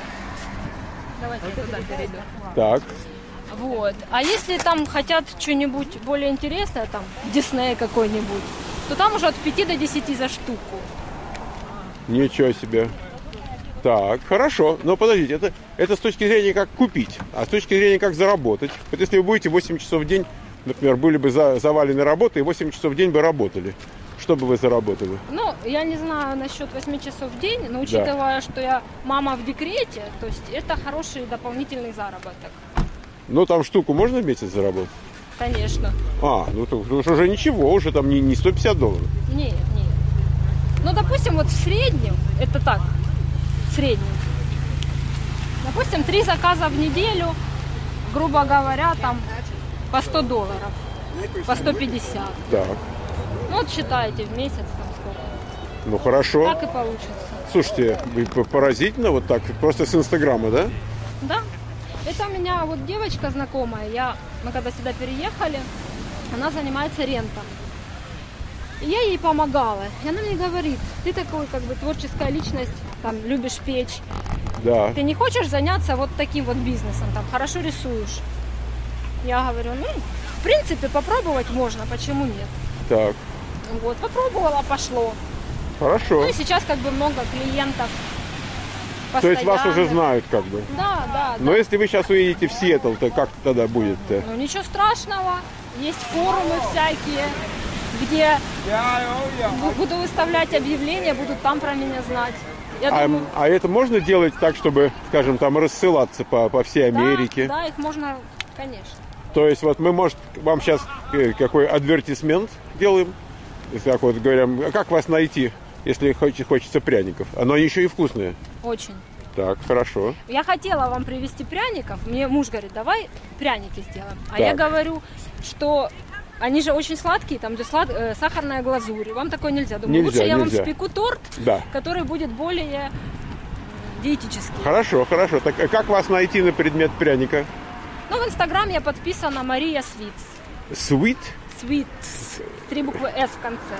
Давайте сюда перейдем. так. Вот. А если там хотят что-нибудь более интересное, там, Дисней какой-нибудь, то там уже от пяти до десяти за штуку. Ничего себе. Так, хорошо. Но подождите, это, это с точки зрения как купить, а с точки зрения как заработать. Вот если вы будете восемь часов в день, например, были бы за, завалены работы, и восемь часов в день бы работали, что бы вы заработали? Ну, я не знаю насчет восьми часов в день, но учитывая, что я мама в декрете, то есть это хороший дополнительный заработок. Ну, там штуку можно в месяц заработать? Конечно. А, ну то ну, уже ничего, уже там не, не сто пятьдесят долларов. Нет, нет. Ну, допустим, вот в среднем, это так, в среднем. Допустим, три заказа в неделю, грубо говоря, там по сто долларов, по сто пятьдесят. Так, Ну, вот считайте в месяц там сколько. ну хорошо. Так и получится. Слушайте, вы п- поразительно вот так, просто с Инстаграма, да? Да. Это у меня вот девочка знакомая, я, мы когда сюда переехали, она занимается рентом. И я ей помогала. И она мне говорит, ты такой как бы творческая личность, там, любишь печь. Да. Ты не хочешь заняться вот таким вот бизнесом, там, хорошо рисуешь? Я говорю, ну, в принципе, попробовать можно, почему нет? Так, Вот, попробовала, пошло. хорошо. Ну и сейчас как бы много клиентов. То есть вас уже постоянных. знают как бы. Да, да, Но да. если вы сейчас уедете в Сиэтл, то как тогда будет-то? Ну ничего страшного. Есть форумы всякие, где бу- буду выставлять объявления, будут там про меня знать. Я А, думаю, а это можно делать так, чтобы, скажем, там рассылаться по, по всей да, Америке? да, их можно, конечно. То есть вот мы, может, вам сейчас э, какой адвертисмент делаем? Если так вот говорим, а как вас найти, если хоч- хочется пряников? Оно еще и вкусное. Очень. Так, хорошо. Я хотела вам привезти пряников. Мне муж говорит, давай пряники сделаем. А Так. я говорю, что они же очень сладкие, там где слад... э, сахарная глазурь. и Вам такое нельзя. Думаю, Нельзя, лучше я нельзя. вам спеку торт, Да. который будет более м, диетический. Хорошо, хорошо. Так а как вас найти на предмет пряника? Ну, в Инстаграм я подписана Мария Свитс. Sweet? Свитс. Три буквы С в конце.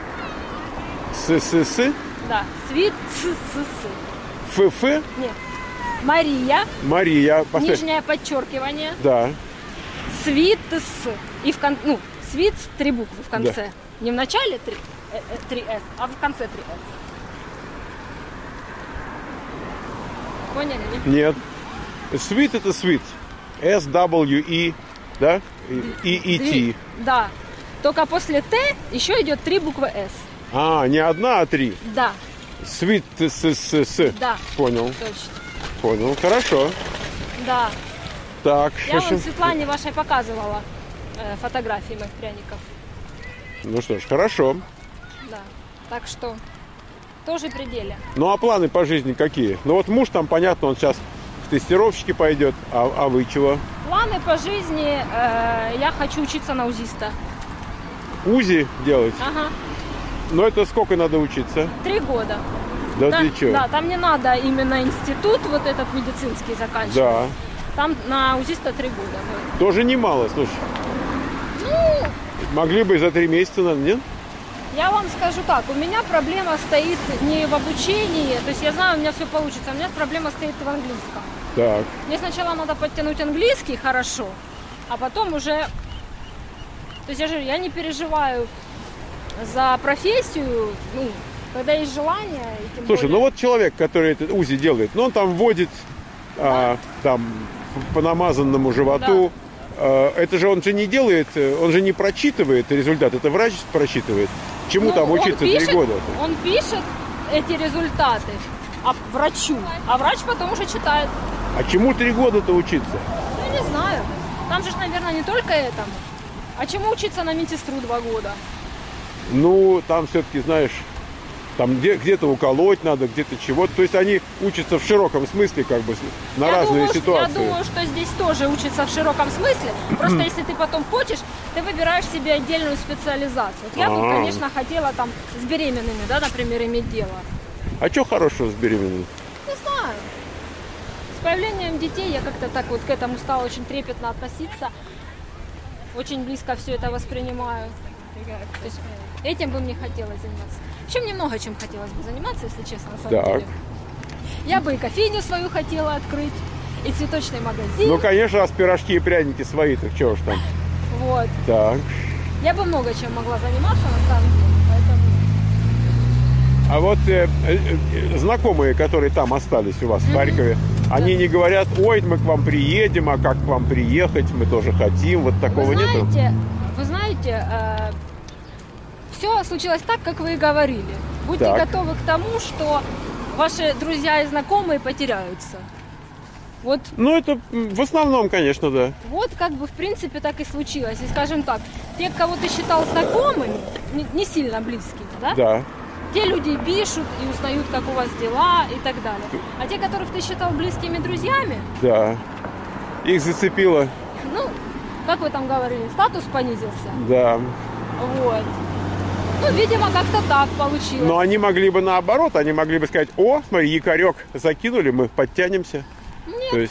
С-с-с? Да. Свитс. Ф-ф? Нет. Мария. Мария. Поставь. Нижнее подчеркивание. Да. Свитс. И в конце, ну, свитс, три буквы в конце. Не в начале три, э, э, три С, а в конце три С. Поняли? Нет. Sweet это sweet. S-W-E, да? И-И-T. Три. Да. Только после Т еще идет три буквы С. А, не одна, а три. Да, Sweet с-с-с. да, Понял, точно. понял. Хорошо. Да. Так, Я в общем, вам Светлане вашей показывала э, фотографии моих пряников. ну что ж, хорошо. Да. Так что тоже пределе. Ну, а планы по жизни какие? Ну, вот муж там, понятно, он сейчас в тестировщики пойдет, а, а вы чего? Планы по жизни. э, я хочу учиться на УЗИста. УЗИ делать? Ага. Но это сколько надо учиться? Три года. Да Там- ты чё? да, там не надо именно институт вот этот медицинский заканчивать. Да. Там на УЗИста три года. будет. Тоже немало, слушай. Ну, Могли бы за три месяца, наверное, нет? я вам скажу так, у меня проблема стоит не в обучении, то есть я знаю, у меня все получится, у меня проблема стоит в английском. Так, Мне сначала надо подтянуть английский хорошо, а потом уже... То есть я же я не переживаю за профессию, ну, когда есть желание. И тем Слушай, более... ну вот человек, который это УЗИ делает, ну он там вводит да. а, там, по намазанному животу. Да. А, это же он же не делает, он же не прочитывает результат, это врач прочитывает. Чему ну, там учиться три года? Он пишет эти результаты а врачу, а врач потом уже читает. А чему три года-то учиться? Ну, не знаю. Там же, наверное, не только этому. А чему учиться на медсестру два года? Ну, там все-таки, знаешь, там где- где-то уколоть надо, где-то чего-то. То есть они учатся в широком смысле, как бы, на я разные думаю, ситуации. Я думаю, что здесь тоже учатся в широком смысле. Просто если ты потом хочешь, ты выбираешь себе отдельную специализацию. Вот я бы, А-а-а. конечно, хотела там с беременными, да, например, иметь дело. А что хорошего с беременными? Не знаю. С появлением детей я как-то так вот к этому стала очень трепетно относиться. Очень близко все это воспринимаю. То есть этим бы мне хотелось заниматься. Вообще мне много чем хотелось бы заниматься, если честно, на самом Так. деле. Я бы и кофейню свою хотела открыть, и цветочный магазин. Ну, конечно, раз пирожки и пряники свои, так чего ж там. Вот. Так. Я бы много чем могла заниматься, на самом деле. Поэтому... А вот э, э, знакомые, которые там остались у вас в Харькове, они не говорят, ой, мы к вам приедем, а как к вам приехать, мы тоже хотим, вот такого вы нету? знаете, Вы знаете, э, все случилось так, как вы и говорили. Будьте Так. готовы к тому, что ваши друзья и знакомые потеряются. Вот, Ну, это м, в основном, конечно, да. вот как бы в принципе так и случилось. И скажем так, те, кого ты считал знакомыми, не, не сильно близкими, да? Да. Те люди пишут и узнают, как у вас дела и так далее. А те, которых ты считал близкими друзьями, Да. Их зацепило. ну, как вы там говорили, статус понизился. Да. Вот. Ну, видимо, как-то так получилось. Но они могли бы наоборот, они могли бы сказать, о, смотри, якорек закинули, мы подтянемся. Нет. То есть,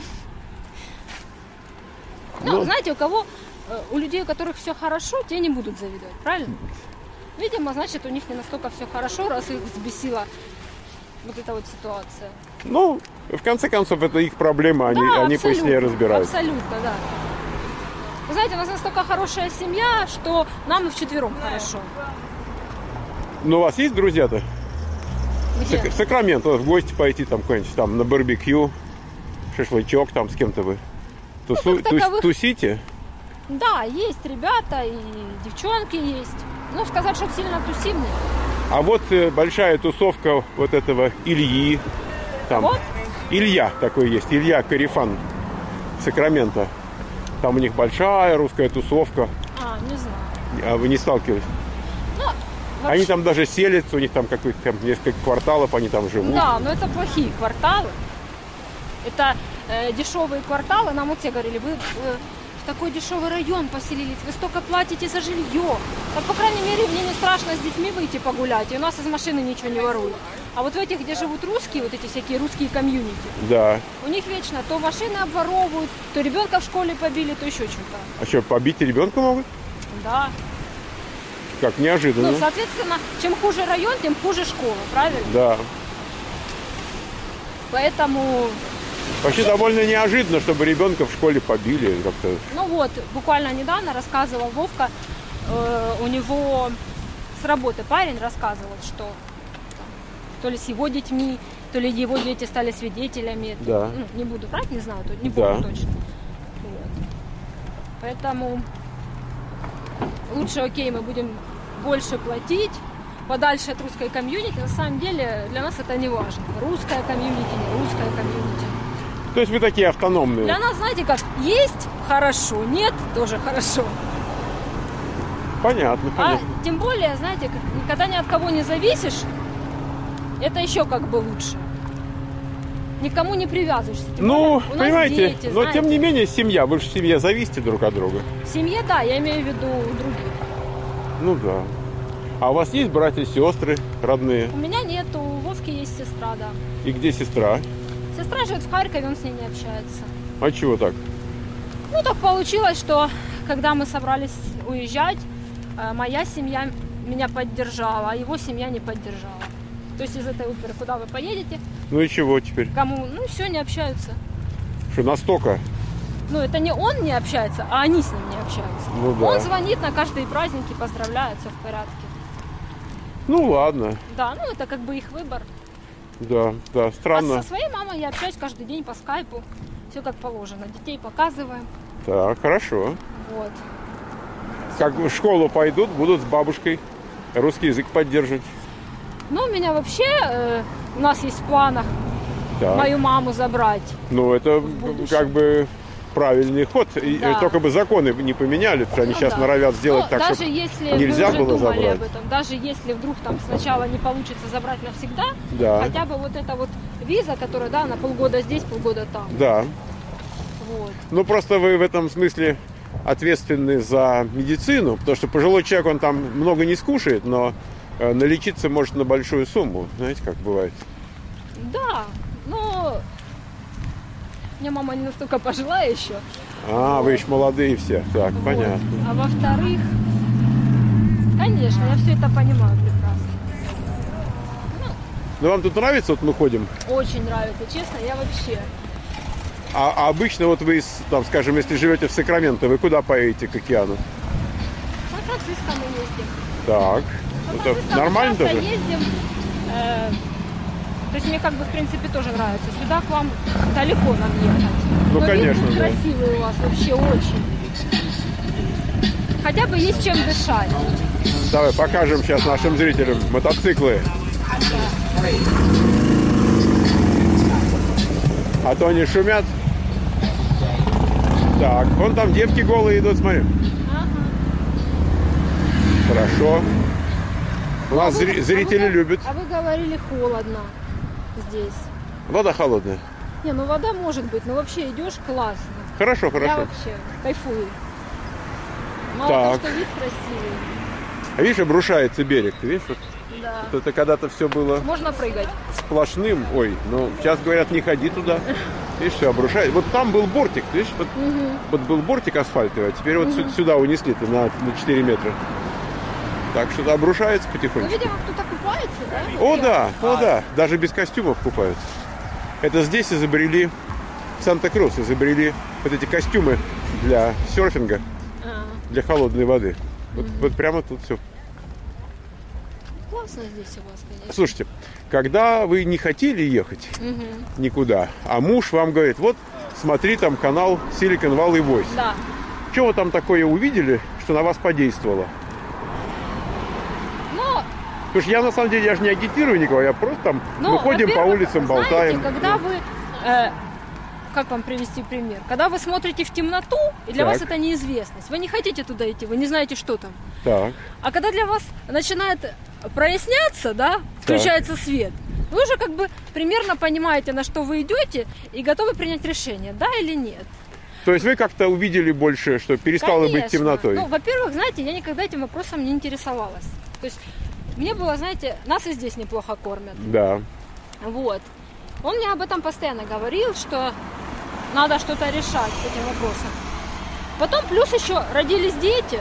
Ну, ну. знаете, у кого, э, у людей, у которых все хорошо, те не будут завидовать, правильно? Видимо, значит, у них не настолько все хорошо, раз их взбесила вот эта вот ситуация. ну, в конце концов, это их проблема, они, Да, они пусть с ней абсолютно, разбираются. Абсолютно, да. Вы знаете, у нас настолько хорошая семья, что нам и вчетвером хорошо. Но у вас есть друзья-то? Где? В Сакраменто в гости пойти там какой-нибудь там на барбекю, шашлычок там с кем-то вы тусу- как тус- таковых- тусите? Да, есть ребята и девчонки есть. Ну, сказать, что сильно тусим, нет. А вот э, большая тусовка вот этого Ильи. Там. Вот. Илья такой есть, Илья Карифан, Сакраменто. Там у них большая русская тусовка. А, не знаю. А вы не сталкивались? Ну, Они вообще- там даже селятся, у них там каких-то там несколько кварталов, они там живут. Да, но это плохие кварталы. Это э, дешевые кварталы. Нам вот все говорили, вы э, в такой дешевый район поселились, вы столько платите за жилье. Так, по крайней мере, мне не страшно с детьми выйти погулять, и у нас из машины ничего не воруют. А вот в этих, где живут русские, вот эти всякие русские комьюнити, Да. у них вечно то машины обворовывают, то ребенка в школе побили, то еще что-то. А что, побить ребенка могут? Да. Как неожиданно. Ну, соответственно, чем хуже район, тем хуже школа, правильно? Да. Поэтому... Вообще довольно неожиданно, чтобы ребенка в школе побили как-то. Ну вот, буквально недавно рассказывал Вовка, э, у него с работы парень рассказывал, что там, то ли с его детьми, то ли его дети стали свидетелями. Да. Ну, не буду врать, не знаю, то- не Да. помню точно. Вот. Поэтому лучше, окей, мы будем больше платить, подальше от русской комьюнити. На самом деле для нас это не важно. Русская комьюнити, не русская комьюнити. То есть вы такие автономные. Для нас, знаете как, есть хорошо, нет тоже хорошо. Понятно, А понятно. тем более, знаете, как- когда ни от кого не зависишь, это еще как бы лучше. Никому не привязываешься. Тем Ну, более, у нас понимаете, дети, но знаете. тем не менее семья, вы же в семье зависите друг от друга. В семье, да, я имею в виду у других. Ну да. А у вас есть братья, сестры, родные? У меня нет, у Вовки есть сестра, да. И где сестра? Сестра живет в Харькове, он с ней не общается. А чего так? Ну, так получилось, что когда мы собрались уезжать, э, моя семья меня поддержала, а его семья не поддержала. То есть из этой оперы, куда вы поедете, Ну и чего теперь? кому, ну, все, не общаются. Что настолько? Ну, это не он не общается, а они с ним не общаются. Ну да. Он звонит на каждые праздники, поздравляет, все в порядке. Ну ладно. Да, ну это как бы их выбор. Да, да, А странно. со своей мамой я общаюсь каждый день по скайпу. Все как положено. Детей показываем. Так, хорошо. Вот. Как в школу пойдут, будут с бабушкой русский язык поддерживать. Ну, у меня вообще, э, у нас есть в планах Так. мою маму забрать. Ну, это будущем. как бы правильный ход. И Да. только бы законы не поменяли, потому что они Ну сейчас да. норовят сделать Ну, так, даже чтобы если нельзя мы уже было думали забрать. об этом, даже если вдруг там сначала не получится забрать навсегда, Да. хотя бы вот эта вот виза, которая, да, на полгода здесь, полгода там. Да. Вот. Ну, просто вы в этом смысле ответственны за медицину, потому что пожилой человек, он там много не скушает, но э, налечиться может на большую сумму. Знаете, как бывает. Да, но у меня мама не настолько пожилая еще. А, вы еще молодые все. Так, Вот. понятно. А во-вторых, конечно, я все это понимаю прекрасно. Ну, вам тут нравится, вот мы ходим? Очень нравится, честно, я вообще. А, а обычно вот вы, из, там, скажем, если живете в Сакраменто, вы куда поедете к океану? В Сан-Франциско мы ездим. Так. В Это Сан-Франциско мы нормально часто тоже? ездим. э, то есть мне как бы в принципе тоже нравится. Сюда к вам далеко нам ехать. Ну, Но конечно, вид да. красивый у вас, вообще очень. Хотя бы есть чем дышать. Давай покажем сейчас нашим зрителям мотоциклы. А то они шумят. Так, вон там девки голые идут, смотри. Ага. Хорошо. У нас А вы- зри- а зрители вы- любят. А вы говорили холодно здесь. Вода холодная. Не, ну вода может быть, но вообще идешь классно. Хорошо, Я хорошо. вообще кайфую. Мало Так. того, что вид красивый. А видишь, обрушается берег. Ты видишь, вот, Да. вот это когда-то все было Можно прыгать. сплошным. Ой, ну сейчас говорят, не ходи туда. Видишь, все обрушает. Вот там был бортик, видишь, вот, вот был бортик асфальтовый, а теперь вот сю- сюда унесли-то на, на четыре метра. Так что обрушается Ну, потихонечку. видимо, кто-то купается, да? О, Вот да, я. о, да. Даже без костюмов купаются. Это здесь изобрели, в Санта-Крус изобрели вот эти костюмы для серфинга, А, для холодной воды. Вот, вот прямо тут все. классно здесь у вас, конечно. Слушайте, когда вы не хотели ехать Мгм. никуда, а муж вам говорит, вот смотри там канал Silicon Valley Voice. Да. Что вы там такое увидели, что на вас подействовало? Но, Потому что я на самом деле я же не агитирую никого, я просто там но мы ходим по во-первых, улицам, знаете, болтаем. когда вы... э, как вам привести пример? Когда вы смотрите в темноту, и для Так. вас это неизвестность. Вы не хотите туда идти, вы не знаете, что там. Так, А когда для вас начинает проясняться, да, включается свет, вы уже как бы примерно понимаете, на что вы идете, и готовы принять решение, да или нет. то есть вы как-то увидели больше, что перестало быть Конечно. темнотой? Ну, во-первых, знаете, я никогда этим вопросом не интересовалась. То есть мне было, знаете, нас и здесь неплохо кормят. Да. Вот. Он мне об этом постоянно говорил, что надо что-то решать с этим вопросом. Потом плюс еще родились дети,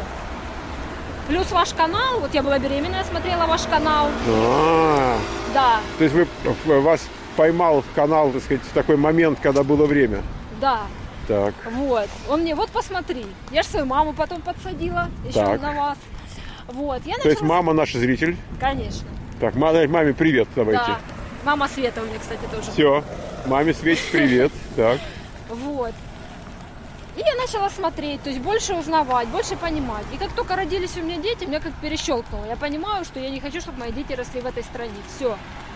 плюс ваш канал. Вот я была беременная, смотрела ваш канал. А, Да, то есть вы вас поймал канал, так сказать, в такой момент, когда было время. да. Так. Вот. Он мне, вот посмотри. Я же свою маму потом подсадила, еще Так. на вас. Вот. Я То есть начала- мама наш зритель. Конечно. Так, маме, маме привет давайте. Да. Мама Света у меня, кстати, тоже. Все. Маме Свете привет. Так. Вот. И я начала смотреть, то есть больше узнавать, больше понимать. И как только родились у меня дети, меня как перещелкнуло. Я понимаю, что я не хочу, чтобы мои дети росли в этой стране. Все.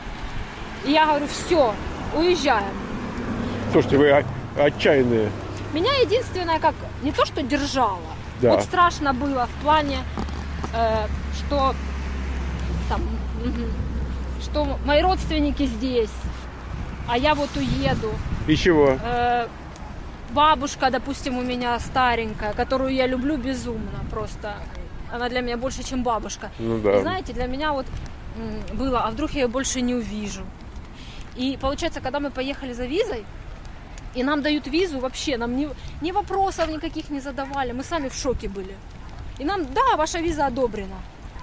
И я говорю, все, уезжаем. Слушайте, вы о- отчаянные. Меня единственное, как не то, что держало, Да. вот страшно было в плане, э, что там, мгм, что мои родственники здесь, а я вот уеду. И чего? Э, бабушка, допустим, у меня старенькая, которую я люблю безумно просто. Она для меня больше, чем бабушка. Ну да. И знаете, для меня вот м, было, а вдруг я ее больше не увижу. И получается, когда мы поехали за визой, и нам дают визу вообще, нам ни, ни вопросов никаких не задавали, мы сами в шоке были. И нам, да, ваша виза одобрена.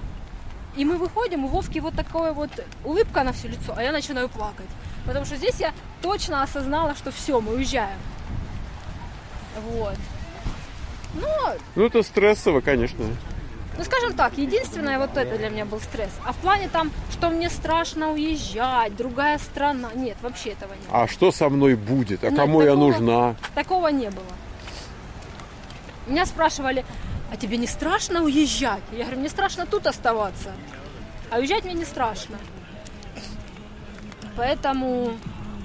И мы выходим, у Вовки вот такая вот улыбка на все лицо, а я начинаю плакать. Потому что здесь я точно осознала, что все, мы уезжаем. Вот. Но, Ну, это стрессово, конечно. ну, скажем так, единственное, вот это для меня был стресс. А в плане там, что мне страшно уезжать, другая страна. Нет, вообще этого не было. А что со мной будет? А Нет, кому я такого- нужна? Такого не было. Меня спрашивали, а тебе не страшно уезжать? Я говорю, мне страшно тут оставаться. А уезжать мне не страшно. Поэтому...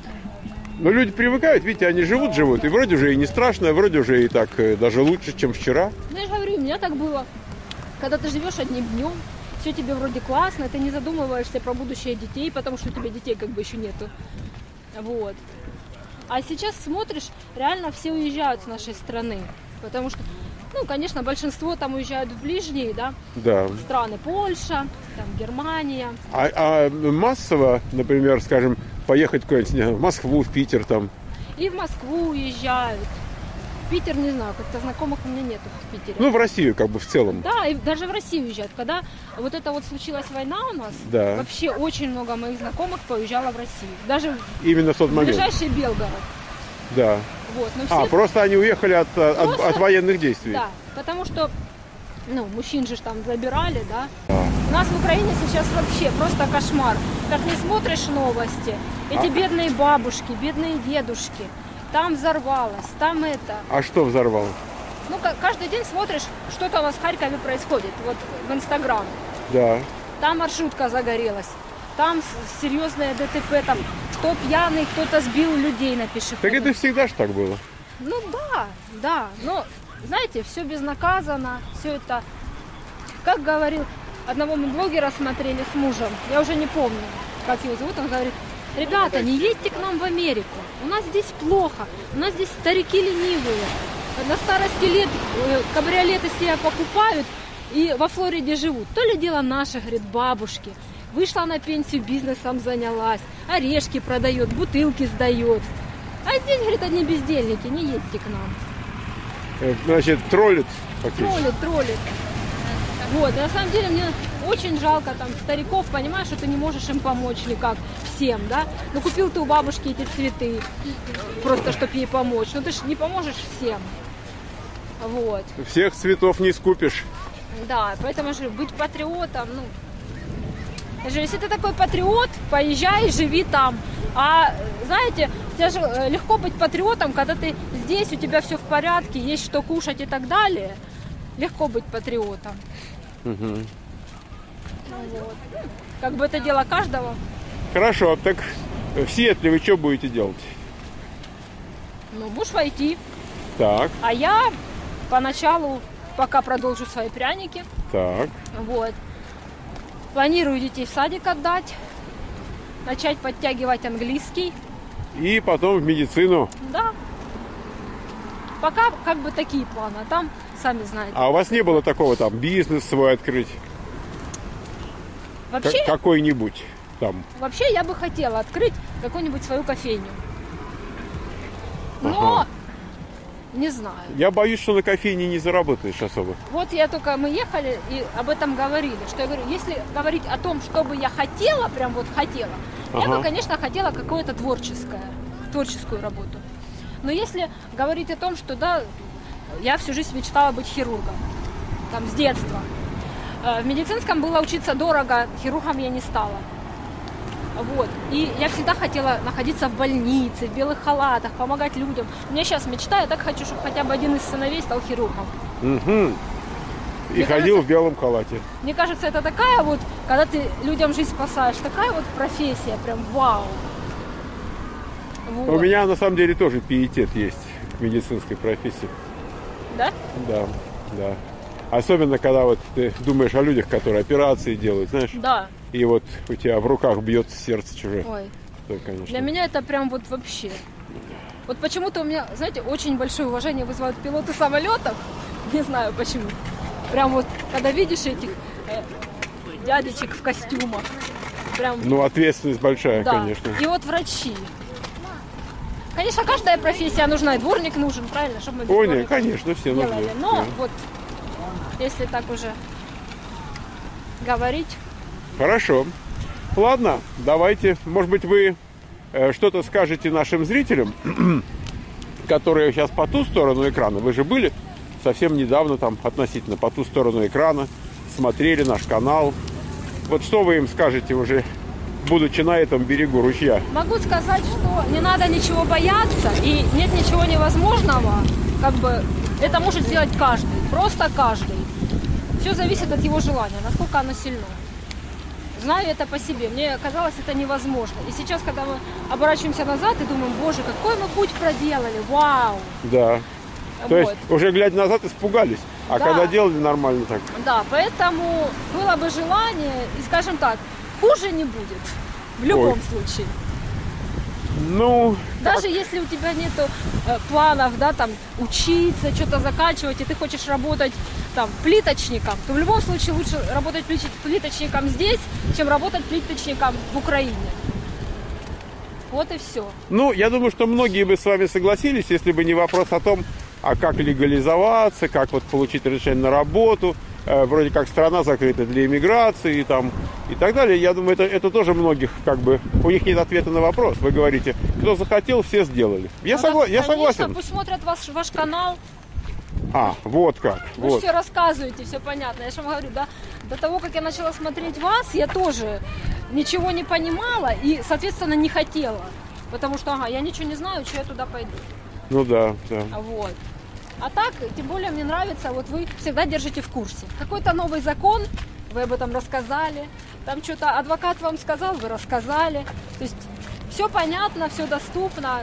Но люди привыкают, видите, они живут, живут. И вроде уже и не страшно, вроде уже и так э, даже лучше, чем вчера. Ну, я же говорю, у меня так было. Когда ты живешь одним днем, все тебе вроде классно, ты не задумываешься про будущее детей, потому что у тебя детей как бы еще нету. Вот. А сейчас смотришь, реально все уезжают с нашей страны. Потому что, ну, конечно, большинство там уезжают в ближние, да, Да. страны. Польша, там, Германия. А, а массово, например, скажем, поехать куда-нибудь не знаю, в Москву, в Питер там. И в Москву уезжают. В Питер, не знаю, как-то знакомых у меня нету в Питере. Ну, в Россию как бы в целом. Да, и даже в Россию уезжают. Когда вот это вот случилась война у нас, Да. вообще очень много моих знакомых поуезжало в Россию. Даже Именно в тот в момент. ближайший Белгород. Да. Вот, но все, А, просто они уехали от, от- Просто- от военных действий. да, потому что, ну, мужчин же ж там забирали, да. У нас в Украине сейчас вообще просто кошмар. Как не смотришь новости, эти А- бедные бабушки, бедные дедушки, там взорвалось, там это. А что взорвал? Ну, ка- каждый день смотришь, что-то у нас в Харькове происходит, вот в Инстаграм. Да. Там маршрутка загорелась, там с- серьезное ДТП, там кто пьяный, кто-то сбил людей на Так пешеходе. это всегда ж так было. Ну да, да, но, знаете, все безнаказанно, все это, как говорил, одного мы блогера смотрели с мужем, я уже не помню, как его зовут, он говорит, ребята, не едьте к нам в Америку, у нас здесь плохо, у нас здесь старики ленивые, на старости лет э, кабриолеты себе покупают и во Флориде живут. То ли дело наши, говорит, бабушки. Вышла на пенсию, бизнесом занялась, орешки продает, бутылки сдает. А здесь, говорит, одни бездельники, не едьте к нам. Э, Значит, троллит фактически. Троллит, троллит. Вот, и на самом деле мне очень жалко там стариков, понимаешь, что ты не можешь им помочь никак всем, да? Ну купил ты у бабушки эти цветы, просто чтобы ей помочь, но ты же не поможешь всем. Вот. Всех цветов не скупишь. Да, поэтому же быть патриотом, ну, я же, если ты такой патриот, поезжай, живи там. А, знаете, тебе же э, легко быть патриотом, когда ты здесь, у тебя все в порядке, есть что кушать и так далее. Легко быть патриотом. Мгм. Ну, вот. Как бы это дело каждого. Хорошо, так в Сиэтле вы что будете делать? Ну, будешь войти. Так, А я поначалу пока продолжу свои пряники. так. Вот. Планирую детей в садик отдать. Начать подтягивать английский. И потом в медицину. Да. Пока как бы такие планы. А там, сами знаете. А у вас не было такого там бизнес свой открыть? Как- Вообще, какой-нибудь там? вообще я бы хотела открыть какую-нибудь свою кофейню. Но Ага. не знаю. Я боюсь, что на кофейне не заработаешь особо. Вот я только, мы ехали и об этом говорили, что я говорю, если говорить о том, что бы я хотела, прям вот хотела, я Ага. бы, конечно, хотела какое-то творческое, творческую работу. Но если говорить о том, что, да, я всю жизнь мечтала быть хирургом, там, с детства. Э, В медицинском было учиться дорого, хирургом я не стала. Вот. И я всегда хотела находиться в больнице, в белых халатах, помогать людям. У меня сейчас мечта, я так хочу, чтобы хотя бы один из сыновей стал хирургом. Угу. И Мне ходил кажется- в белом халате. Мне кажется, это такая вот, когда ты людям жизнь спасаешь, такая вот профессия, прям вау. Вот. У меня на самом деле тоже пиетет есть к медицинской профессии. Да? Да, да. Особенно, когда вот ты думаешь о людях, которые операции делают, знаешь, Да. и вот у тебя в руках бьется сердце чужое. Ой. То, конечно. Для меня это прям вот вообще. Вот почему-то у меня, знаете, очень большое уважение вызывают пилоты самолетов. Не знаю почему. Прям вот, когда видишь этих э, дядечек в костюмах. Прям, Ну, ответственность большая, да. конечно. И вот врачи. Конечно, каждая профессия нужна, и дворник нужен, правильно? Чтобы мы без Ой, не, дворника конечно, все делали. нужны. Но Да. вот, если так уже говорить, Хорошо. Ладно, давайте, может быть, вы э, что-то скажете нашим зрителям, которые сейчас по ту сторону экрана. Вы же были совсем недавно там относительно по ту сторону экрана, смотрели наш канал. Вот что вы им скажете уже, будучи на этом берегу ручья? Могу сказать, что не надо ничего бояться и нет ничего невозможного. Как бы это может сделать каждый, просто каждый. Все зависит от его желания, насколько оно сильно. Знаю это по себе. Мне казалось, это невозможно. И сейчас, когда мы оборачиваемся назад и думаем, боже, какой мы путь проделали, вау. Да. То Вот. есть, уже глядя назад, испугались. А Да. когда делали нормально так? Да, поэтому было бы желание, и скажем так, хуже не будет. В любом Ой. случае. Ну, Даже если у тебя нету э, планов, да, там, учиться, что-то заканчивать, и ты хочешь работать там плиточником, то в любом случае лучше работать плит- плиточником здесь, чем работать плиточником в Украине. Вот и все. ну, я думаю, что многие бы с вами согласились, если бы не вопрос о том, а как легализоваться, как вот получить разрешение на работу. Э, вроде как страна закрыта для иммиграции там, и так далее. Я думаю, это, это тоже многих, как бы, у них нет ответа на вопрос. Вы говорите, кто захотел, все сделали. Я, Ну, согла- так, я конечно, согласен. пусть смотрят ваш, ваш канал. А, вот как. Вы Вот. все рассказываете, все понятно. Я же вам говорю, да, до того, как я начала смотреть вас, я тоже ничего не понимала и, соответственно, не хотела. Потому что, ага, я ничего не знаю, что я туда пойду. Ну да, да. Вот. А так, тем более мне нравится, вот вы всегда держите в курсе. Какой-то новый закон, вы об этом рассказали. Там что-то адвокат вам сказал, вы рассказали. То есть все понятно, все доступно.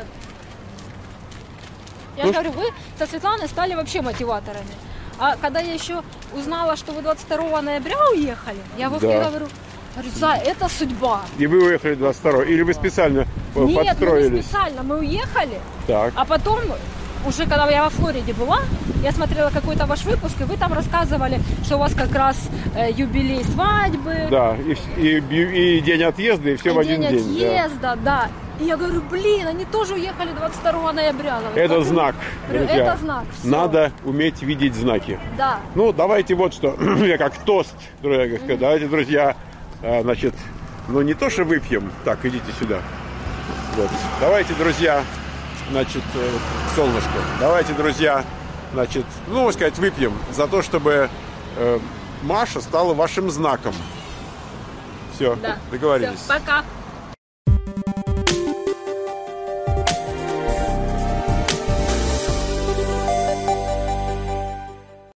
Я Ну, же говорю, вы со Светланой стали вообще мотиваторами. А когда я еще узнала, что вы двадцать второго ноября уехали, я Вовке Да. говорю, говорю, Зай, это судьба. И вы уехали двадцать второго, или вы специально э, Нет, мы не подстроились? специально, мы уехали. Так. А потом, уже когда я во Флориде была, я смотрела какой-то ваш выпуск, и вы там рассказывали, что у вас как раз э, юбилей свадьбы, Да, и, вс- и, и- и день отъезда, и все в один день день. да. отъезда, да. И я говорю, блин, они тоже уехали двадцать второго ноября. Говорю, Это как знак, вы- говорю, друзья. это знак. всё. Надо уметь видеть знаки. Да. Ну, давайте вот что, я как тост, друзья, mm-hmm. давайте, друзья, а, значит, ну не то, что выпьем, так, идите сюда. Вот. Давайте, друзья, значит, э, солнышко, давайте, друзья, значит, ну, можно сказать, выпьем за то, чтобы э, Маша стала вашим знаком. Все, Да. договорились. Всё, пока.